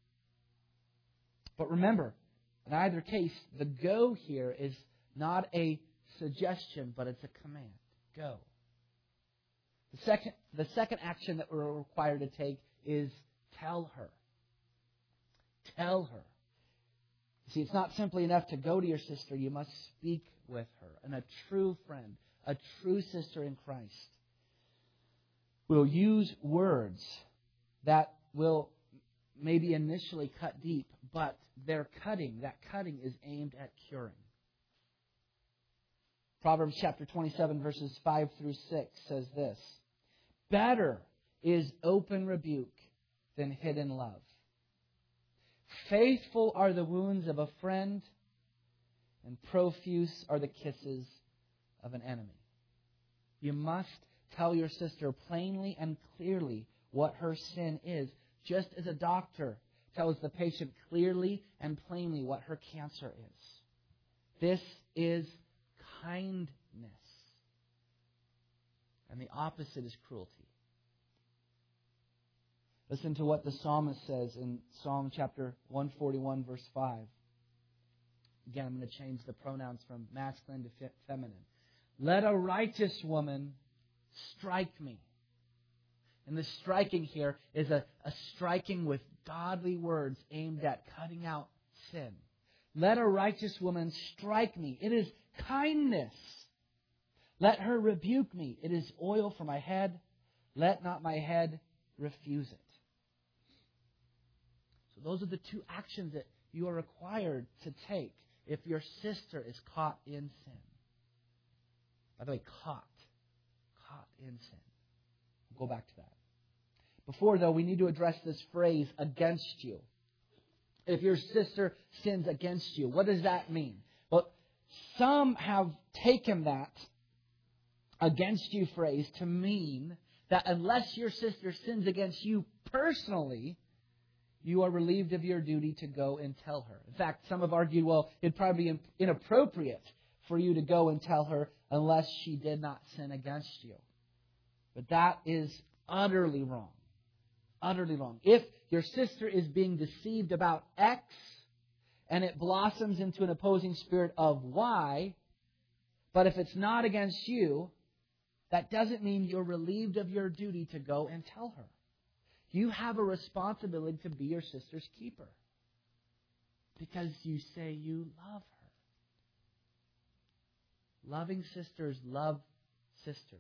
B: But remember, in either case, the go here is not a suggestion, but it's a command. Go. The second, the second action that we're required to take is tell her. Tell her. See, it's not simply enough to go to your sister. You must speak with her. And a true friend, a true sister in Christ, will use words that will maybe initially cut deep, but their cutting, that cutting is aimed at curing. Proverbs chapter twenty-seven, verses five through six says this: better is open rebuke than hidden love. Faithful are the wounds of a friend, and profuse are the kisses of an enemy. You must tell your sister plainly and clearly what her sin is, just as a doctor tells the patient clearly and plainly what her cancer is. This is kindness. And the opposite is cruelty. Listen to what the psalmist says in Psalm chapter one forty-one, verse five. Again, I'm going to change the pronouns from masculine to feminine. Let a righteous woman strike me. And the striking here is a, a striking with godly words aimed at cutting out sin. Let a righteous woman strike me. It is kindness. Let her rebuke me. It is oil for my head. Let not my head refuse it. So those are the two actions that you are required to take if your sister is caught in sin. By the way, caught. Caught in sin. We'll go back to that. Before, though, we need to address this phrase, against you. If your sister sins against you, what does that mean? Well, some have taken that against you phrase to mean that unless your sister sins against you personally, you are relieved of your duty to go and tell her. In fact, some have argued, well, it'd probably be inappropriate for you to go and tell her unless she did not sin against you. But that is utterly wrong. Utterly wrong. If your sister is being deceived about X and it blossoms into an opposing spirit of Y, but if it's not against you, that doesn't mean you're relieved of your duty to go and tell her. You have a responsibility to be your sister's keeper because you say you love her. Loving sisters love sisters.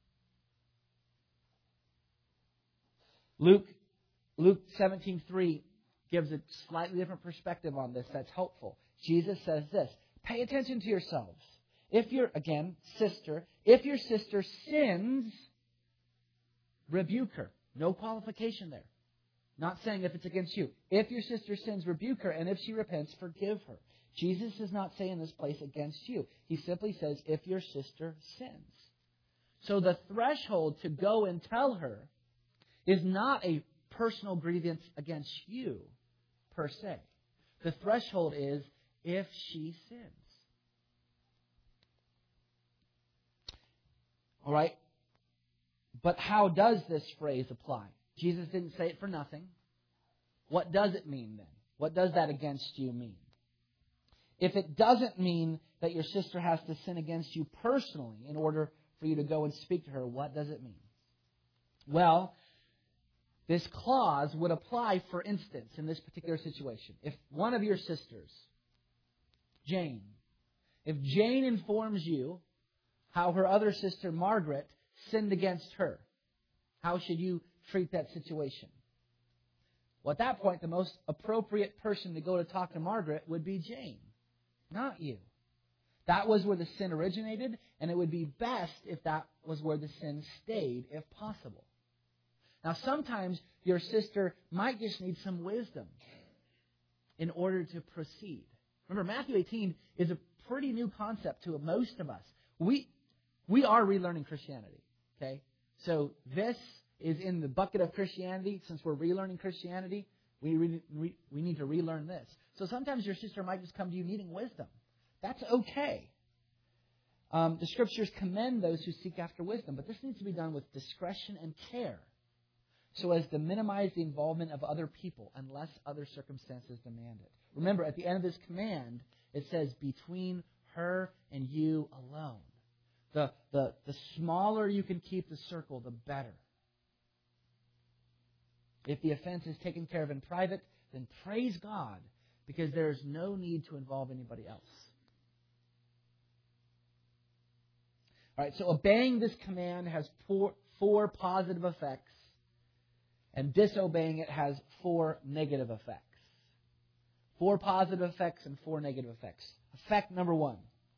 B: Luke, Luke seventeen three gives a slightly different perspective on this that's helpful. Jesus says this: pay attention to yourselves. If your, again, sister, if your sister sins, rebuke her. No qualification there. Not saying if it's against you. If your sister sins, rebuke her, and if she repents, forgive her. Jesus does not say in this place against you. He simply says if your sister sins. So the threshold to go and tell her is not a personal grievance against you, per se. The threshold is if she sins. All right? But how does this phrase apply? Jesus didn't say it for nothing. What does it mean then? What does that against you mean? If it doesn't mean that your sister has to sin against you personally in order for you to go and speak to her, what does it mean? Well, this clause would apply, for instance, in this particular situation. If one of your sisters, Jane, if Jane informs you how her other sister, Margaret, sinned against her, how should you treat that situation? Well, at that point, the most appropriate person to go to talk to Margaret would be Jane, not you. That was where the sin originated, and it would be best if that was where the sin stayed, if possible. Now, sometimes your sister might just need some wisdom in order to proceed. Remember, Matthew eighteen is a pretty new concept to most of us. We we are relearning Christianity, okay? So this is in the bucket of Christianity. Since we're relearning Christianity, we re, re, we need to relearn this. So sometimes your sister might just come to you needing wisdom. That's okay. Um, the Scriptures commend those who seek after wisdom, but this needs to be done with discretion and care so as to minimize the involvement of other people unless other circumstances demand it. Remember, at the end of this command, it says, between her and you alone. The, the, the smaller you can keep the circle, the better. If the offense is taken care of in private, then praise God, because there is no need to involve anybody else. All right, so obeying this command has four, four positive effects, and disobeying it has four negative effects. Four positive effects and four negative effects. Effect number one.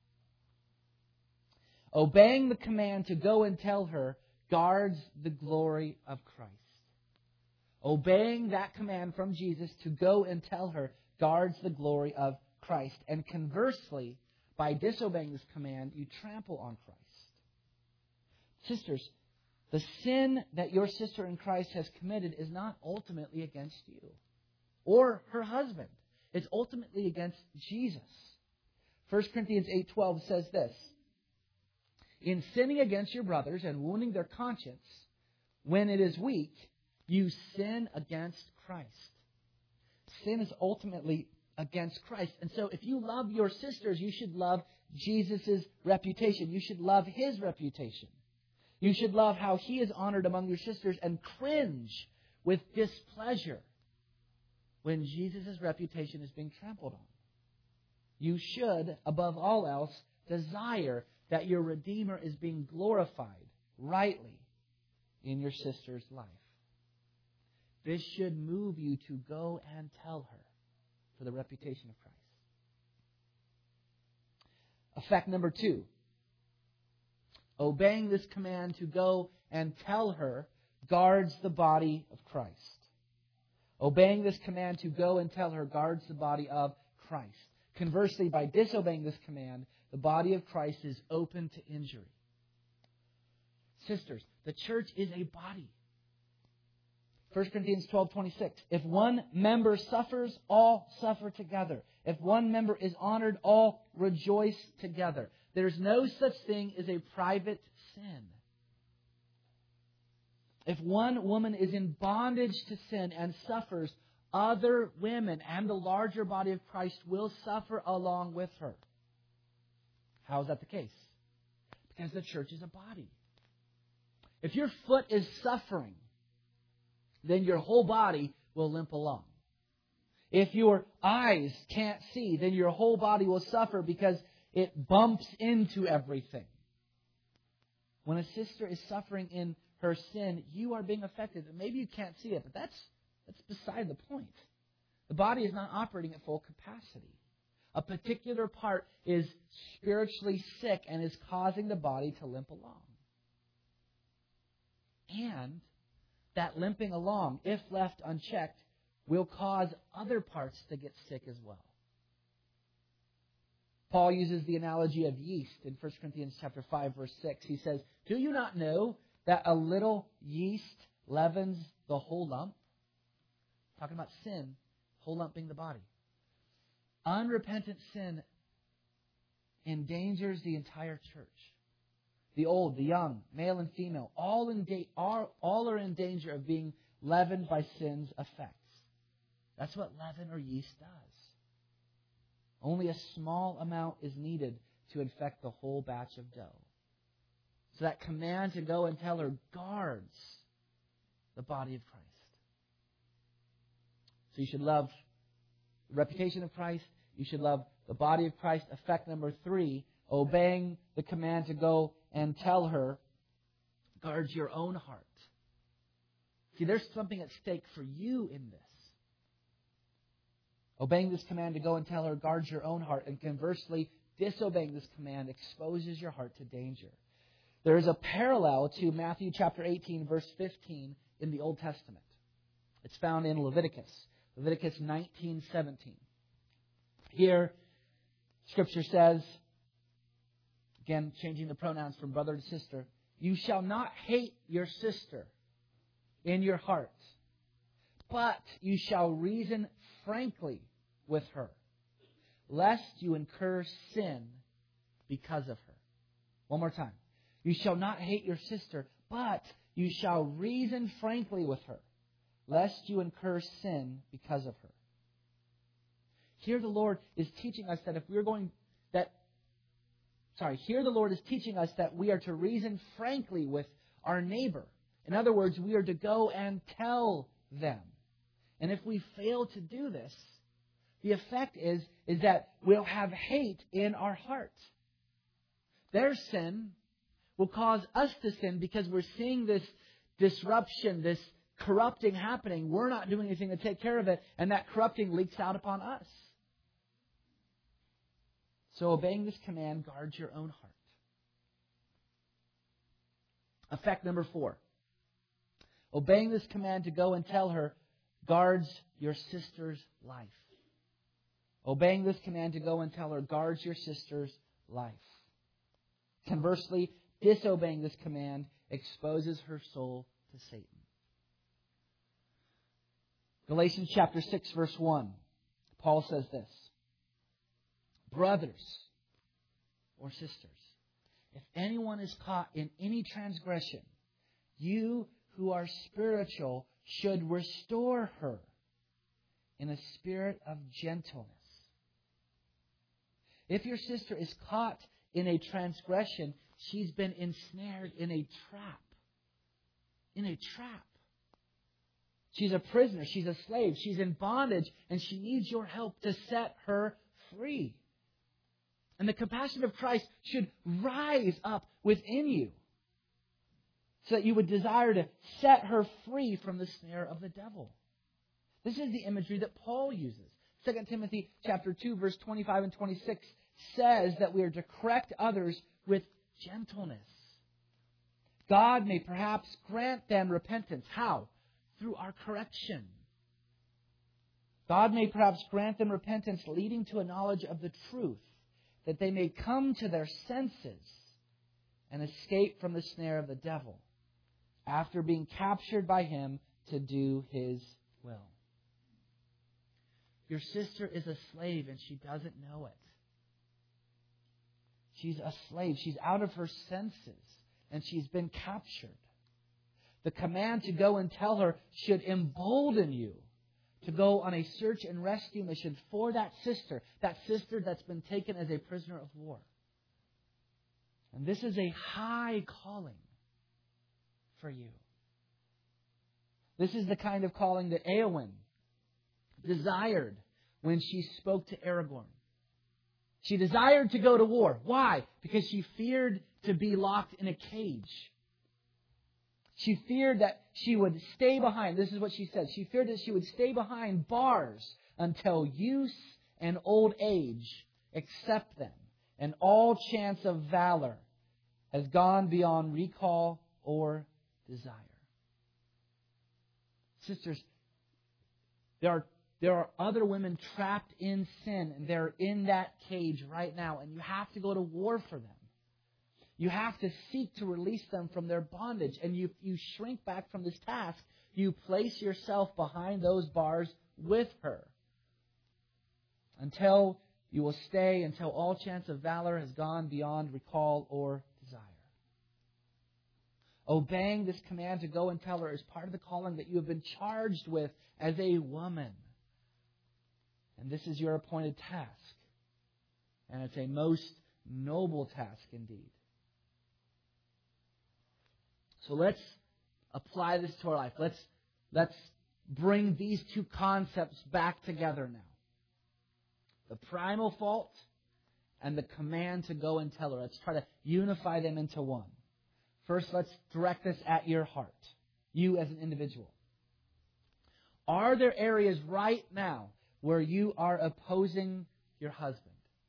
B: Obeying the command to go and tell her guards the glory of Christ. Obeying that command from Jesus to go and tell her guards the glory of Christ. And conversely, by disobeying this command, you trample on Christ. Sisters, the sin that your sister in Christ has committed is not ultimately against you or her husband. It's ultimately against Jesus. First Corinthians eight twelve says this, in sinning against your brothers and wounding their conscience when it is weak, you sin against Christ. Sin is ultimately against Christ. And so if you love your sisters, you should love Jesus' reputation. You should love His reputation. You should love how He is honored among your sisters and cringe with displeasure when Jesus' reputation is being trampled on. You should, above all else, desire that your Redeemer is being glorified rightly in your sister's life. This should move you to go and tell her for the reputation of Christ. Effect number two. Obeying this command to go and tell her guards the body of Christ. Obeying this command to go and tell her guards the body of Christ. Conversely, by disobeying this command, the body of Christ is open to injury. Sisters, the church is a body. First Corinthians twelve twenty-six. If one member suffers, all suffer together. If one member is honored, all rejoice together. There's no such thing as a private sin. If one woman is in bondage to sin and suffers, other women and the larger body of Christ will suffer along with her. How is that the case? Because the church is a body. If your foot is suffering, then your whole body will limp along. If your eyes can't see, then your whole body will suffer because it bumps into everything. When a sister is suffering in her sin, you are being affected. Maybe you can't see it, but that's that's beside the point. The body is not operating at full capacity. A particular part is spiritually sick and is causing the body to limp along. And that limping along, if left unchecked, will cause other parts to get sick as well. Paul uses the analogy of yeast in First Corinthians chapter five, verse six. He says, "Do you not know that a little yeast leavens the whole lump?" Talking about sin, whole lump being the body. Unrepentant sin endangers the entire church. The old, the young, male and female, all, in da- are, all are in danger of being leavened by sin's effects. That's what leaven or yeast does. Only a small amount is needed to infect the whole batch of dough. So that command to go and tell her guards the body of Christ. So you should love the reputation of Christ. You should love the body of Christ. Effect number three, obeying the command to go and tell her, guard your own heart. See, there's something at stake for you in this. Obeying this command to go and tell her, guard your own heart. And conversely, disobeying this command exposes your heart to danger. There is a parallel to Matthew chapter eighteen, verse fifteen in the Old Testament. It's found in Leviticus. Leviticus nineteen seventeen. Here, Scripture says, again, changing the pronouns from brother to sister, "You shall not hate your sister in your heart, but you shall reason frankly with her, lest you incur sin because of her." One more time. "You shall not hate your sister, but you shall reason frankly with her, lest you incur sin because of her." Here the Lord is teaching us that if we're going, that, sorry, here the Lord is teaching us that we are to reason frankly with our neighbor. In other words, we are to go and tell them. And if we fail to do this, the effect is, is that we'll have hate in our heart. Their sin will cause us to sin because we're seeing this disruption, this corrupting happening. We're not doing anything to take care of it, and that corrupting leaks out upon us. So obeying this command guards your own heart. Effect number four. Obeying this command to go and tell her guards your sister's life. Obeying this command to go and tell her guards your sister's life. Conversely, disobeying this command exposes her soul to Satan. Galatians chapter six, verse one. Paul says this: "Brothers or sisters, if anyone is caught in any transgression, you who are spiritual should restore her in a spirit of gentleness." If your sister is caught in a transgression, she's been ensnared in a trap. In a trap. She's a prisoner. She's a slave. She's in bondage, and she needs your help to set her free. And the compassion of Christ should rise up within you so that you would desire to set her free from the snare of the devil. This is the imagery that Paul uses. Second Timothy chapter two, verse twenty-five and twenty-six says that we are to correct others with gentleness. God may perhaps grant them repentance. How? Through our correction. God may perhaps grant them repentance leading to a knowledge of the truth, that they may come to their senses and escape from the snare of the devil after being captured by him to do his will. Your sister is a slave and she doesn't know it. She's a slave. She's out of her senses and she's been captured. The command to go and tell her should embolden you to go on a search and rescue mission for that sister, that sister that's been taken as a prisoner of war. And this is a high calling for you. This is the kind of calling that Eowyn desired when she spoke to Aragorn. She desired to go to war. Why? Because she feared to be locked in a cage. She feared that she would stay behind. This is what she said. She feared that she would stay behind bars until use and old age accept them, and all chance of valor has gone beyond recall or desire. Sisters, there are, there are other women trapped in sin, and they're in that cage right now, and you have to go to war for them. You have to seek to release them from their bondage, and you, you shrink back from this task. You place yourself behind those bars with her until you will stay, until all chance of valor has gone beyond recall or desire. Obeying this command to go and tell her is part of the calling that you have been charged with as a woman. And this is your appointed task. And it's a most noble task indeed. So let's apply this to our life. Let's, let's bring these two concepts back together now. The primal fault and the command to go and tell her. Let's try to unify them into one. First, let's direct this at your heart, you as an individual. Are there areas right now where you are opposing your husband?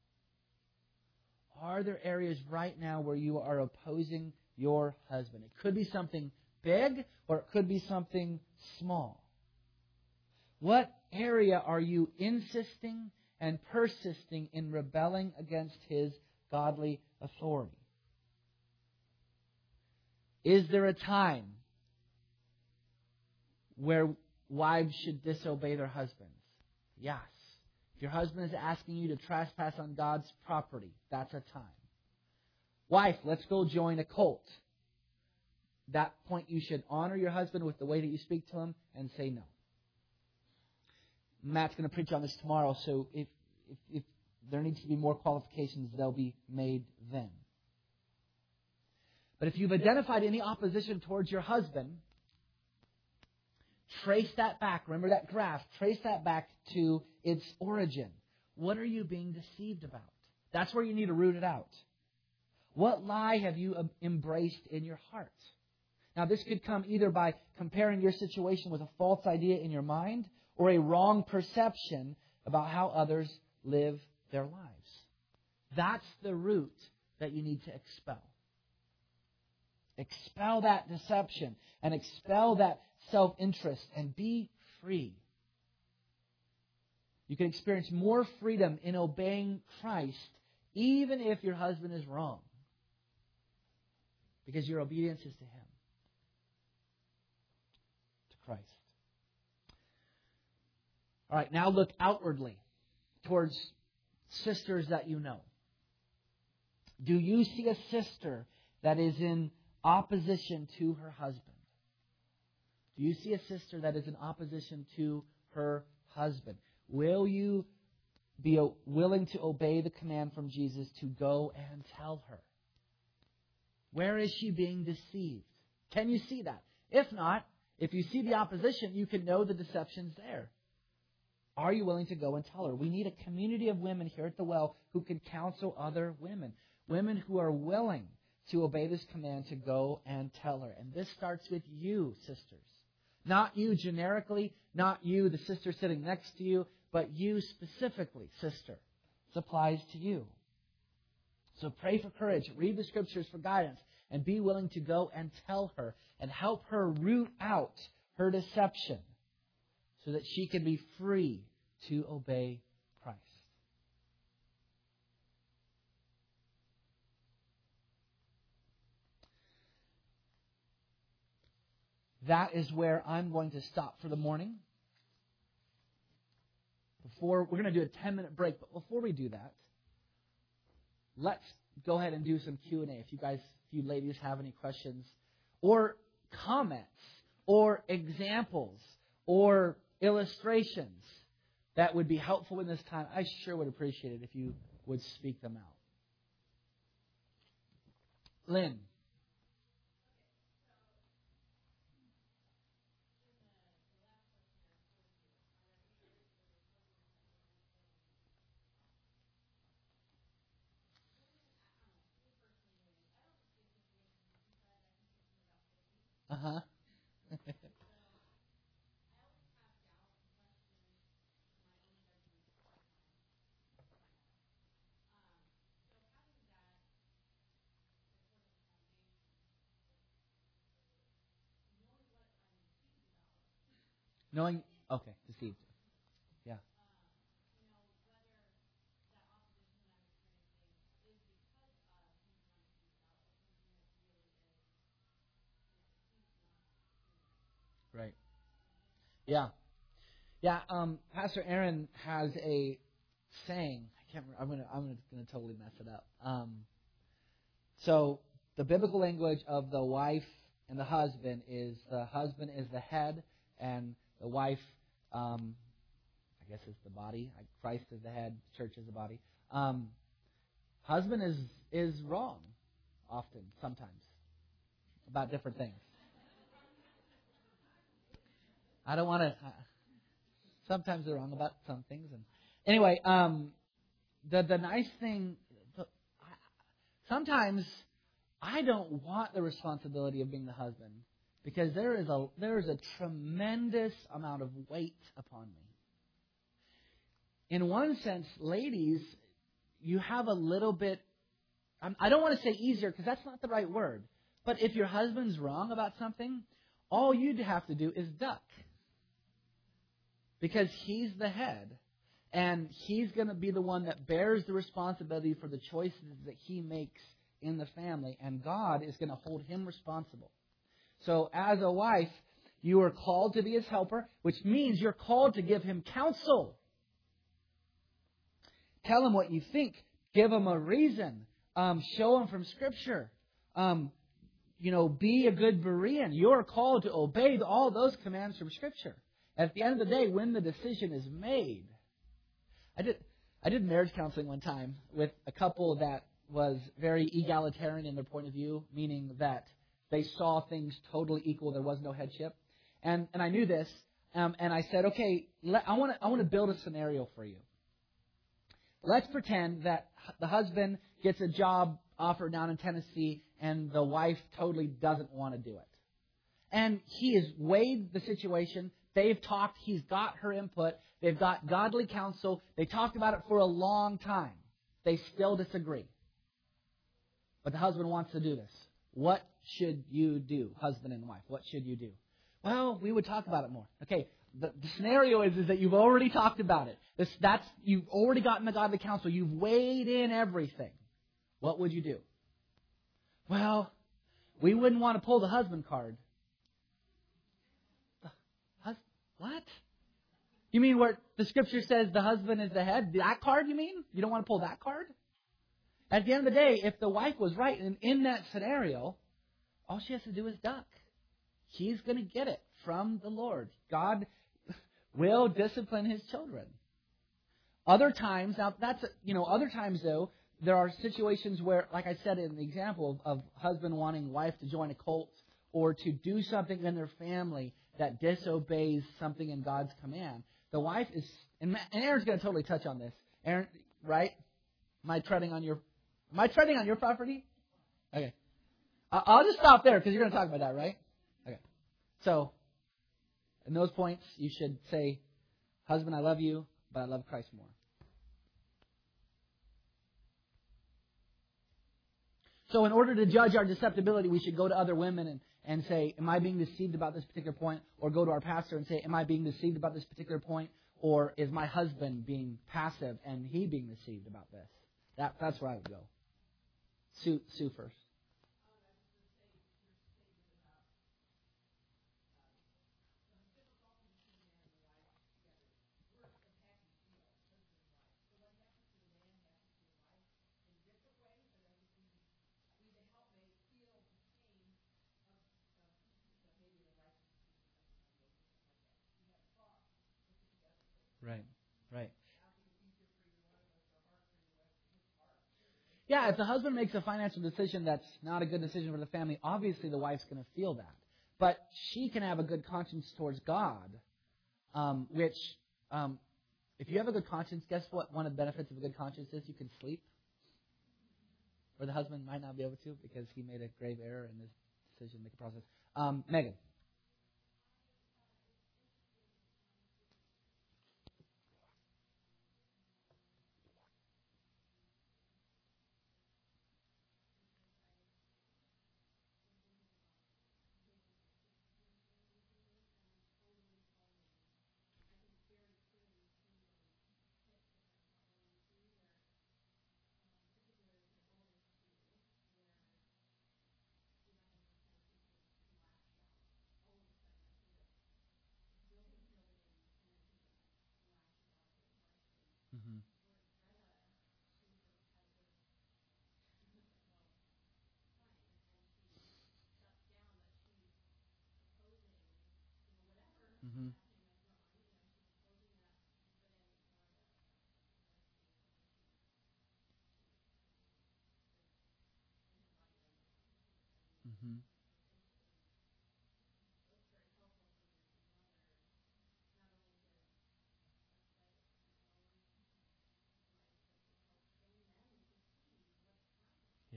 B: Are there areas right now where you are opposing your husband? It could be something big or it could be something small. What area are you insisting and persisting in rebelling against his godly authority? Is there a time where wives should disobey their husbands? Yes. If your husband is asking you to trespass on God's property, that's a time. Wife, let's go join a cult. That point you should honor your husband with the way that you speak to him and say no. Matt's going to preach on this tomorrow, so if, if, if there needs to be more qualifications, they'll be made then. But if you've identified any opposition towards your husband, trace that back. Remember that graph. Trace that back to its origin. What are you being deceived about? That's where you need to root it out. What lie have you embraced in your heart? Now, this could come either by comparing your situation with a false idea in your mind or a wrong perception about how others live their lives. That's the root that you need to expel. Expel that deception and expel that self-interest and be free. You can experience more freedom in obeying Christ even if your husband is wrong, because your obedience is to Him, to Christ. All right, now look outwardly towards sisters that you know. Do you see a sister that is in opposition to her husband? Do you see a sister that is in opposition to her husband? Will you be willing to obey the command from Jesus to go and tell her? Where is she being deceived? Can you see that? If not, if you see the opposition, you can know the deception's there. Are you willing to go and tell her? We need a community of women here at the Well who can counsel other women. Women who are willing to obey this command to go and tell her. And this starts with you, sisters. Not you generically, not you, the sister sitting next to you, but you specifically, sister. This applies to you. So pray for courage, read the Scriptures for guidance, and be willing to go and tell her and help her root out her deception so that she can be free to obey Christ. That is where I'm going to stop for the morning. Before we're going to do a ten-minute break, but before we do that, let's go ahead and do some Q and A. If you guys, if you ladies have any questions or comments or examples or illustrations that would be helpful in this time, I sure would appreciate it if you would speak them out. Lynn. Uh-huh. Knowing, okay, deceived. Yeah. Right. Yeah. Yeah. Um, Pastor Aaron has a saying. I can't. Remember, I'm gonna. I'm gonna totally mess it up. Um, so the biblical language of the wife and the husband is the husband is the head and the wife, um, I guess, is the body. Christ is the head. Church is the body. Um, husband is is wrong, often, sometimes, about different things. I don't want to. Uh, sometimes they're wrong about some things. And anyway, um, the the nice thing. The, I, sometimes I don't want the responsibility of being the husband because there is a there is a tremendous amount of weight upon me. In one sense, ladies, you have a little bit. I'm, I don't want to say easier because that's not the right word. But if your husband's wrong about something, all you'd have to do is duck. Because he's the head, and he's going to be the one that bears the responsibility for the choices that he makes in the family, and God is going to hold him responsible. So as a wife, you are called to be his helper, which means you're called to give him counsel. Tell him what you think. Give him a reason. Um, show him from Scripture. Um, you know, be a good Berean. You're called to obey all those commands from Scripture. At the end of the day, when the decision is made, I did I did marriage counseling one time with a couple that was very egalitarian in their point of view, meaning that they saw things totally equal. There was no headship, and and I knew this, um, and I said, okay, let, I want to I want to build a scenario for you. Let's pretend that the husband gets a job offer down in Tennessee, and the wife totally doesn't want to do it, and he has weighed the situation. They've talked. He's got her input. They've got godly counsel. They talked about it for a long time. They still disagree. But the husband wants to do this. What should you do, husband and wife? What should you do? Well, we would talk about it more. Okay, the, the scenario is, is that you've already talked about it. This, that's You've already gotten the godly counsel. You've weighed in everything. What would you do? Well, we wouldn't want to pull the husband card. What? You mean where the Scripture says the husband is the head? That card, you mean? You don't want to pull that card? At the end of the day, if the wife was right, and in that scenario, all she has to do is duck. He's going to get it from the Lord. God will discipline His children. Other times, now that's, you know, other times though, there are situations where, like I said in the example of, of husband wanting wife to join a cult or to do something in their family that disobeys something in God's command. The wife is, and Aaron's going to totally touch on this. Aaron, right? Am I treading on your, am I treading on your property? Okay. I'll just stop there because you're going to talk about that, right? Okay. So, in those points, you should say, husband, I love you, but I love Christ more. So in order to judge our deceptibility, we should go to other women and, and say, am I being deceived about this particular point? Or go to our pastor and say, am I being deceived about this particular point? Or is my husband being passive and he being deceived about this? That, that's where I would go. Sue, Sue first. Right, right. Yeah, if the husband makes a financial decision that's not a good decision for the family, obviously the wife's going to feel that. But she can have a good conscience towards God, um, which, um, if you have a good conscience, guess what one of the benefits of a good conscience is? You can sleep. Or the husband might not be able to because he made a grave error in his decision-making process. Um, Megan. Mm-hmm. Mm-hmm. Mm-hmm. Yeah.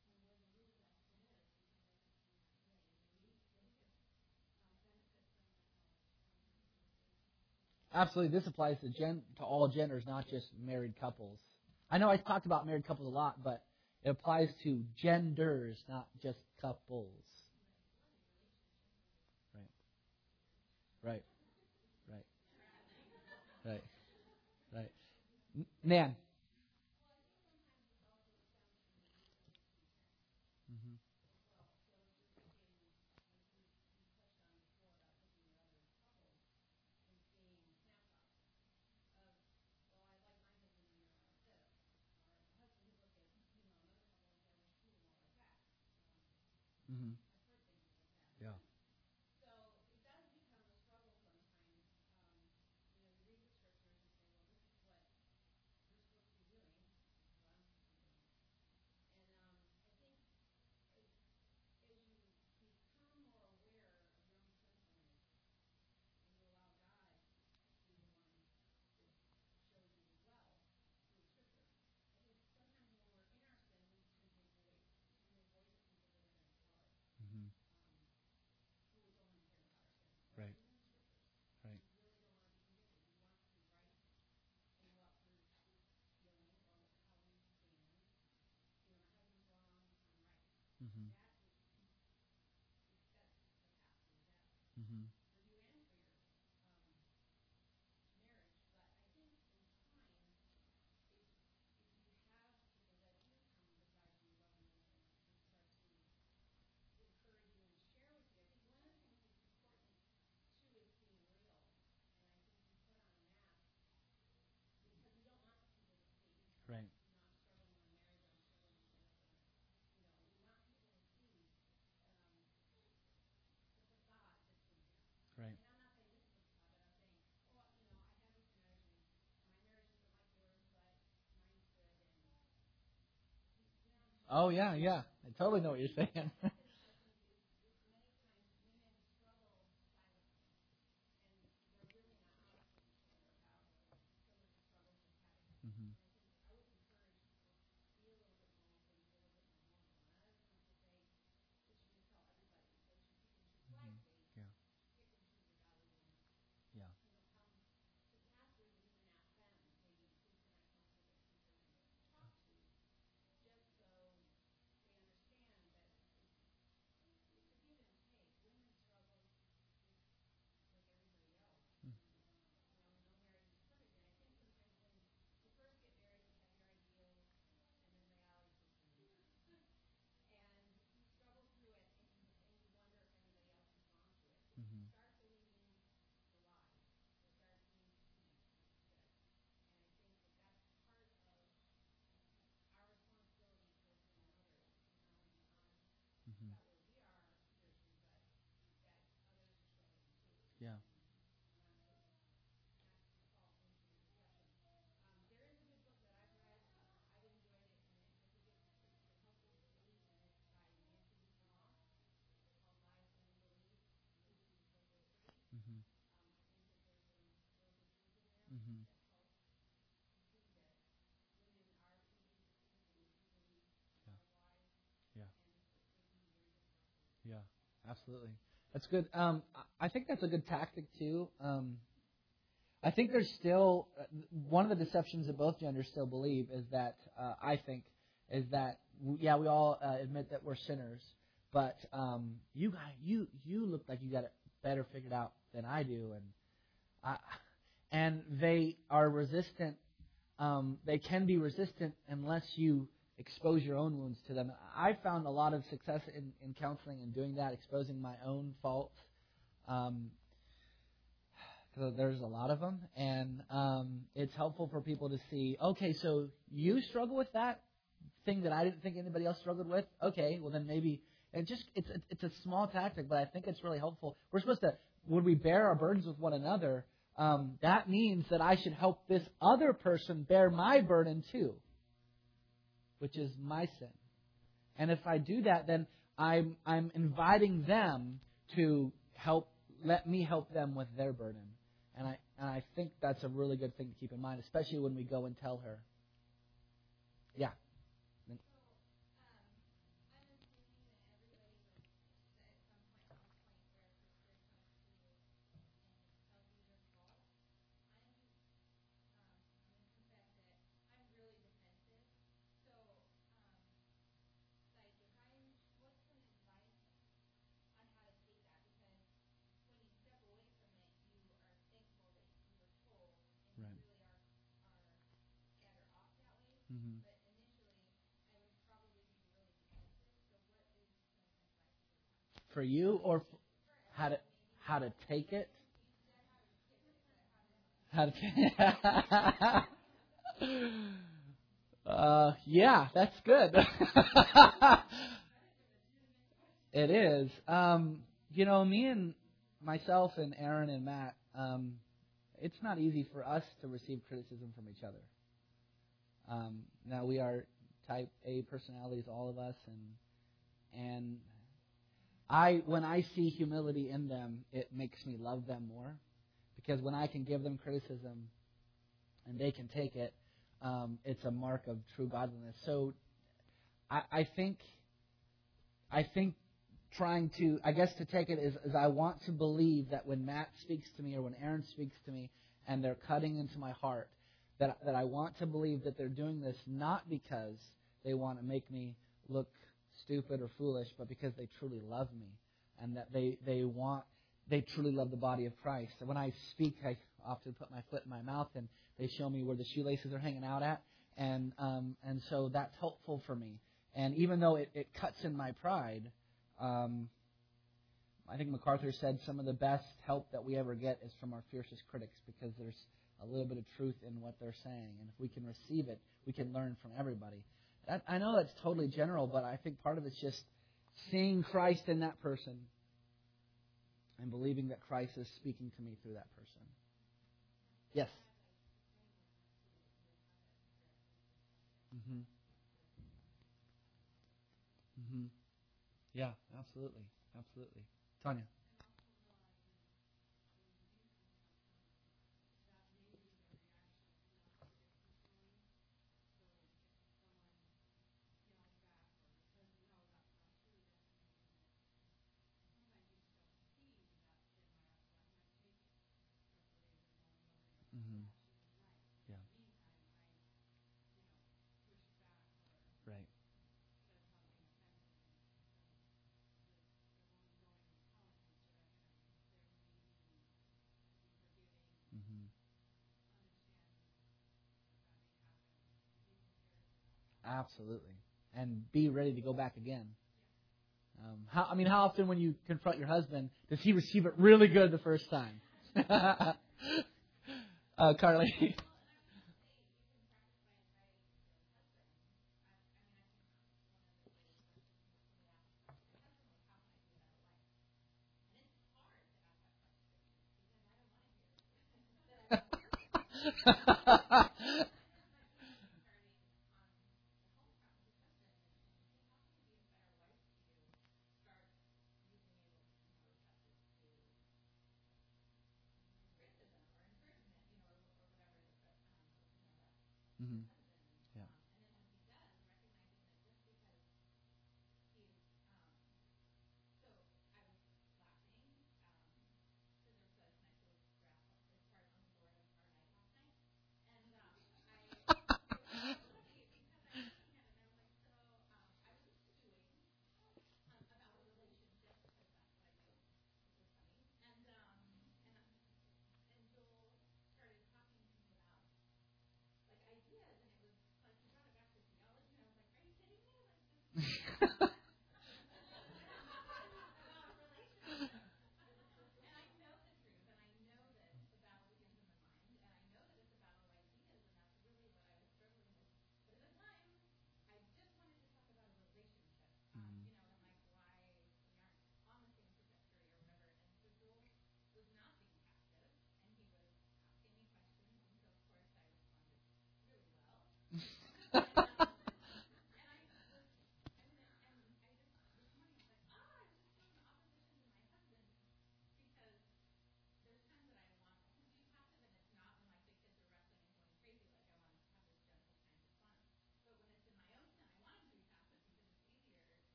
B: Absolutely. This applies to gen to all genders, not just married couples. I know I talked about married couples a lot, but it applies to genders, not just couples. Right. Right. Right. Right. Right. N- Nan. Mm-hmm. Mm-hmm. Yeah. Mm-hmm. Right. Right. Mm-hmm. Mm-hmm. Right. Right. Oh yeah, yeah. I totally know what you're saying. Mm-hmm. Yeah. Yeah. Mm-hmm. Mm-hmm. Yeah. Mm-hmm. Mm-hmm. Yeah. Yeah. Yeah. Absolutely. That's good. Um, I I think that's a good tactic too. Um, I think there's still uh, one of the deceptions that both genders still believe is that uh, I think is that yeah we all uh, admit that we're sinners, but um, you got you you look like you got it better figured out than I do, and I, and they are resistant. Um, they can be resistant unless you expose your own wounds to them. I found a lot of success in, in counseling and doing that, exposing my own faults. Um, So there's a lot of them, and um, it's helpful for people to see, okay, so you struggle with that thing that I didn't think anybody else struggled with? Okay, well then maybe, and just, it's, it's a small tactic, but I think it's really helpful. We're supposed to, when we bear our burdens with one another, um, that means that I should help this other person bear my burden too, which is my sin. And if I do that, then I'm, I'm inviting them to help, let me help them with their burden. And I and I think that's a really good thing to keep in mind, especially when we go and tell her. Yeah. Right. Mm-hmm. For you, or how to how to take it? How to t- uh, yeah, that's good. It is. Um, you know, me and myself and Aaron and Matt, um, it's not easy for us to receive criticism from each other. Um, now we are type A personalities, all of us, and and I when I see humility in them, it makes me love them more, because when I can give them criticism and they can take it, um, it's a mark of true godliness. So I, I think I think trying to I guess to take it is, is I want to believe that when Matt speaks to me or when Aaron speaks to me and they're cutting into my heart, that that I want to believe that they're doing this not because they want to make me look stupid or foolish, but because they truly love me, and that they, they want they truly love the body of Christ. And when I speak, I often put my foot in my mouth, and they show me where the shoelaces are hanging out at, and um, and so that's helpful for me. And even though it, it cuts in my pride, um, I think MacArthur said some of the best help that we ever get is from our fiercest critics, because there's a little bit of truth in what they're saying. And if we can receive it, we can learn from everybody. That, I know that's totally general, but I think part of it's just seeing Christ in that person and believing that Christ is speaking to me through that person. Yes? Mm-hmm. Mm-hmm. Yeah, absolutely. Absolutely. Tanya? Mm-hmm. Yeah. Right. Mm-hmm. Absolutely. And be ready to go back again. Um, how, I mean, how often when you confront your husband, does he receive it really good the first time? uh, Carly? Mm-hmm. Yeah.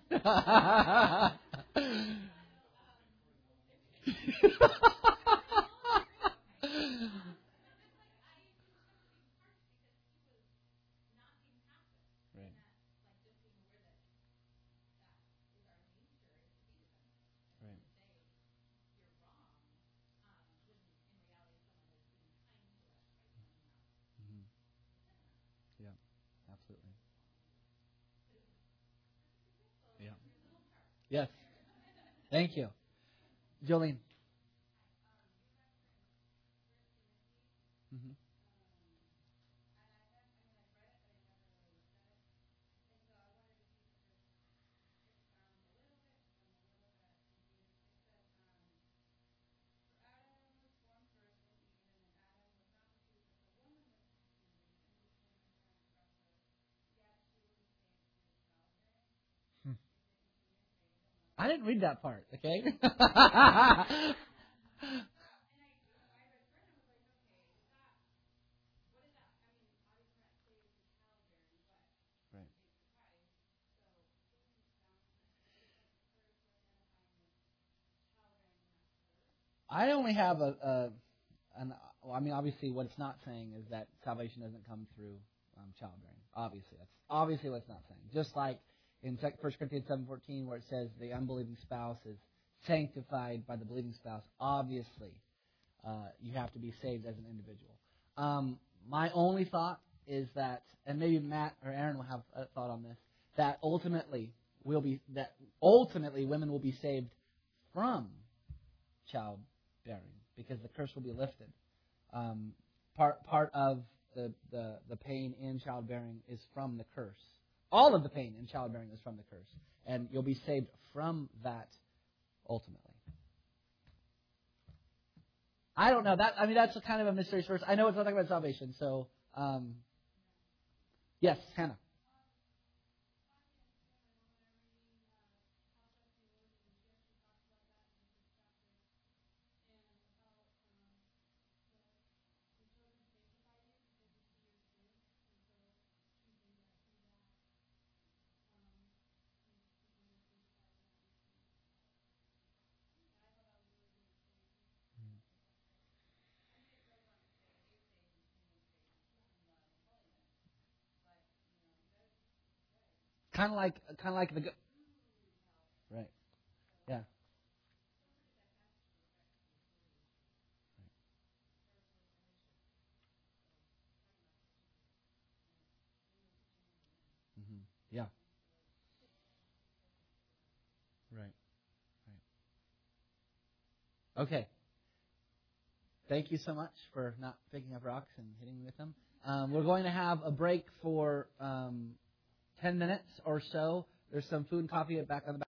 B: Yeah, absolutely. Yeah. Yes. Thank you. Jolene. Mm-hmm. I didn't read that part, okay? Right. I only have a, a an, well, I mean, obviously, what it's not saying is that salvation doesn't come through um, childbearing. Obviously, that's obviously what it's not saying. Just like in First Corinthians seven fourteen, where it says the unbelieving spouse is sanctified by the believing spouse. Obviously, uh, you have to be saved as an individual. Um, my only thought is that, and maybe Matt or Aaron will have a thought on this, that ultimately will be that ultimately women will be saved from childbearing because the curse will be lifted. Um, part part of the, the, the pain in childbearing is from the curse. All of the pain in childbearing is from the curse. And you'll be saved from that ultimately. I don't know. That I mean, that's a kind of a mysterious verse. I know it's not talking about salvation. So, um, yes, Hannah. Kind of like, kind of like the. Right. Yeah. Mm-hmm. Yeah. Right. Right. Okay. Thank you so much for not picking up rocks and hitting me with them. Um, we're going to have a break for um, ten minutes or so. There's some food and coffee back on the back.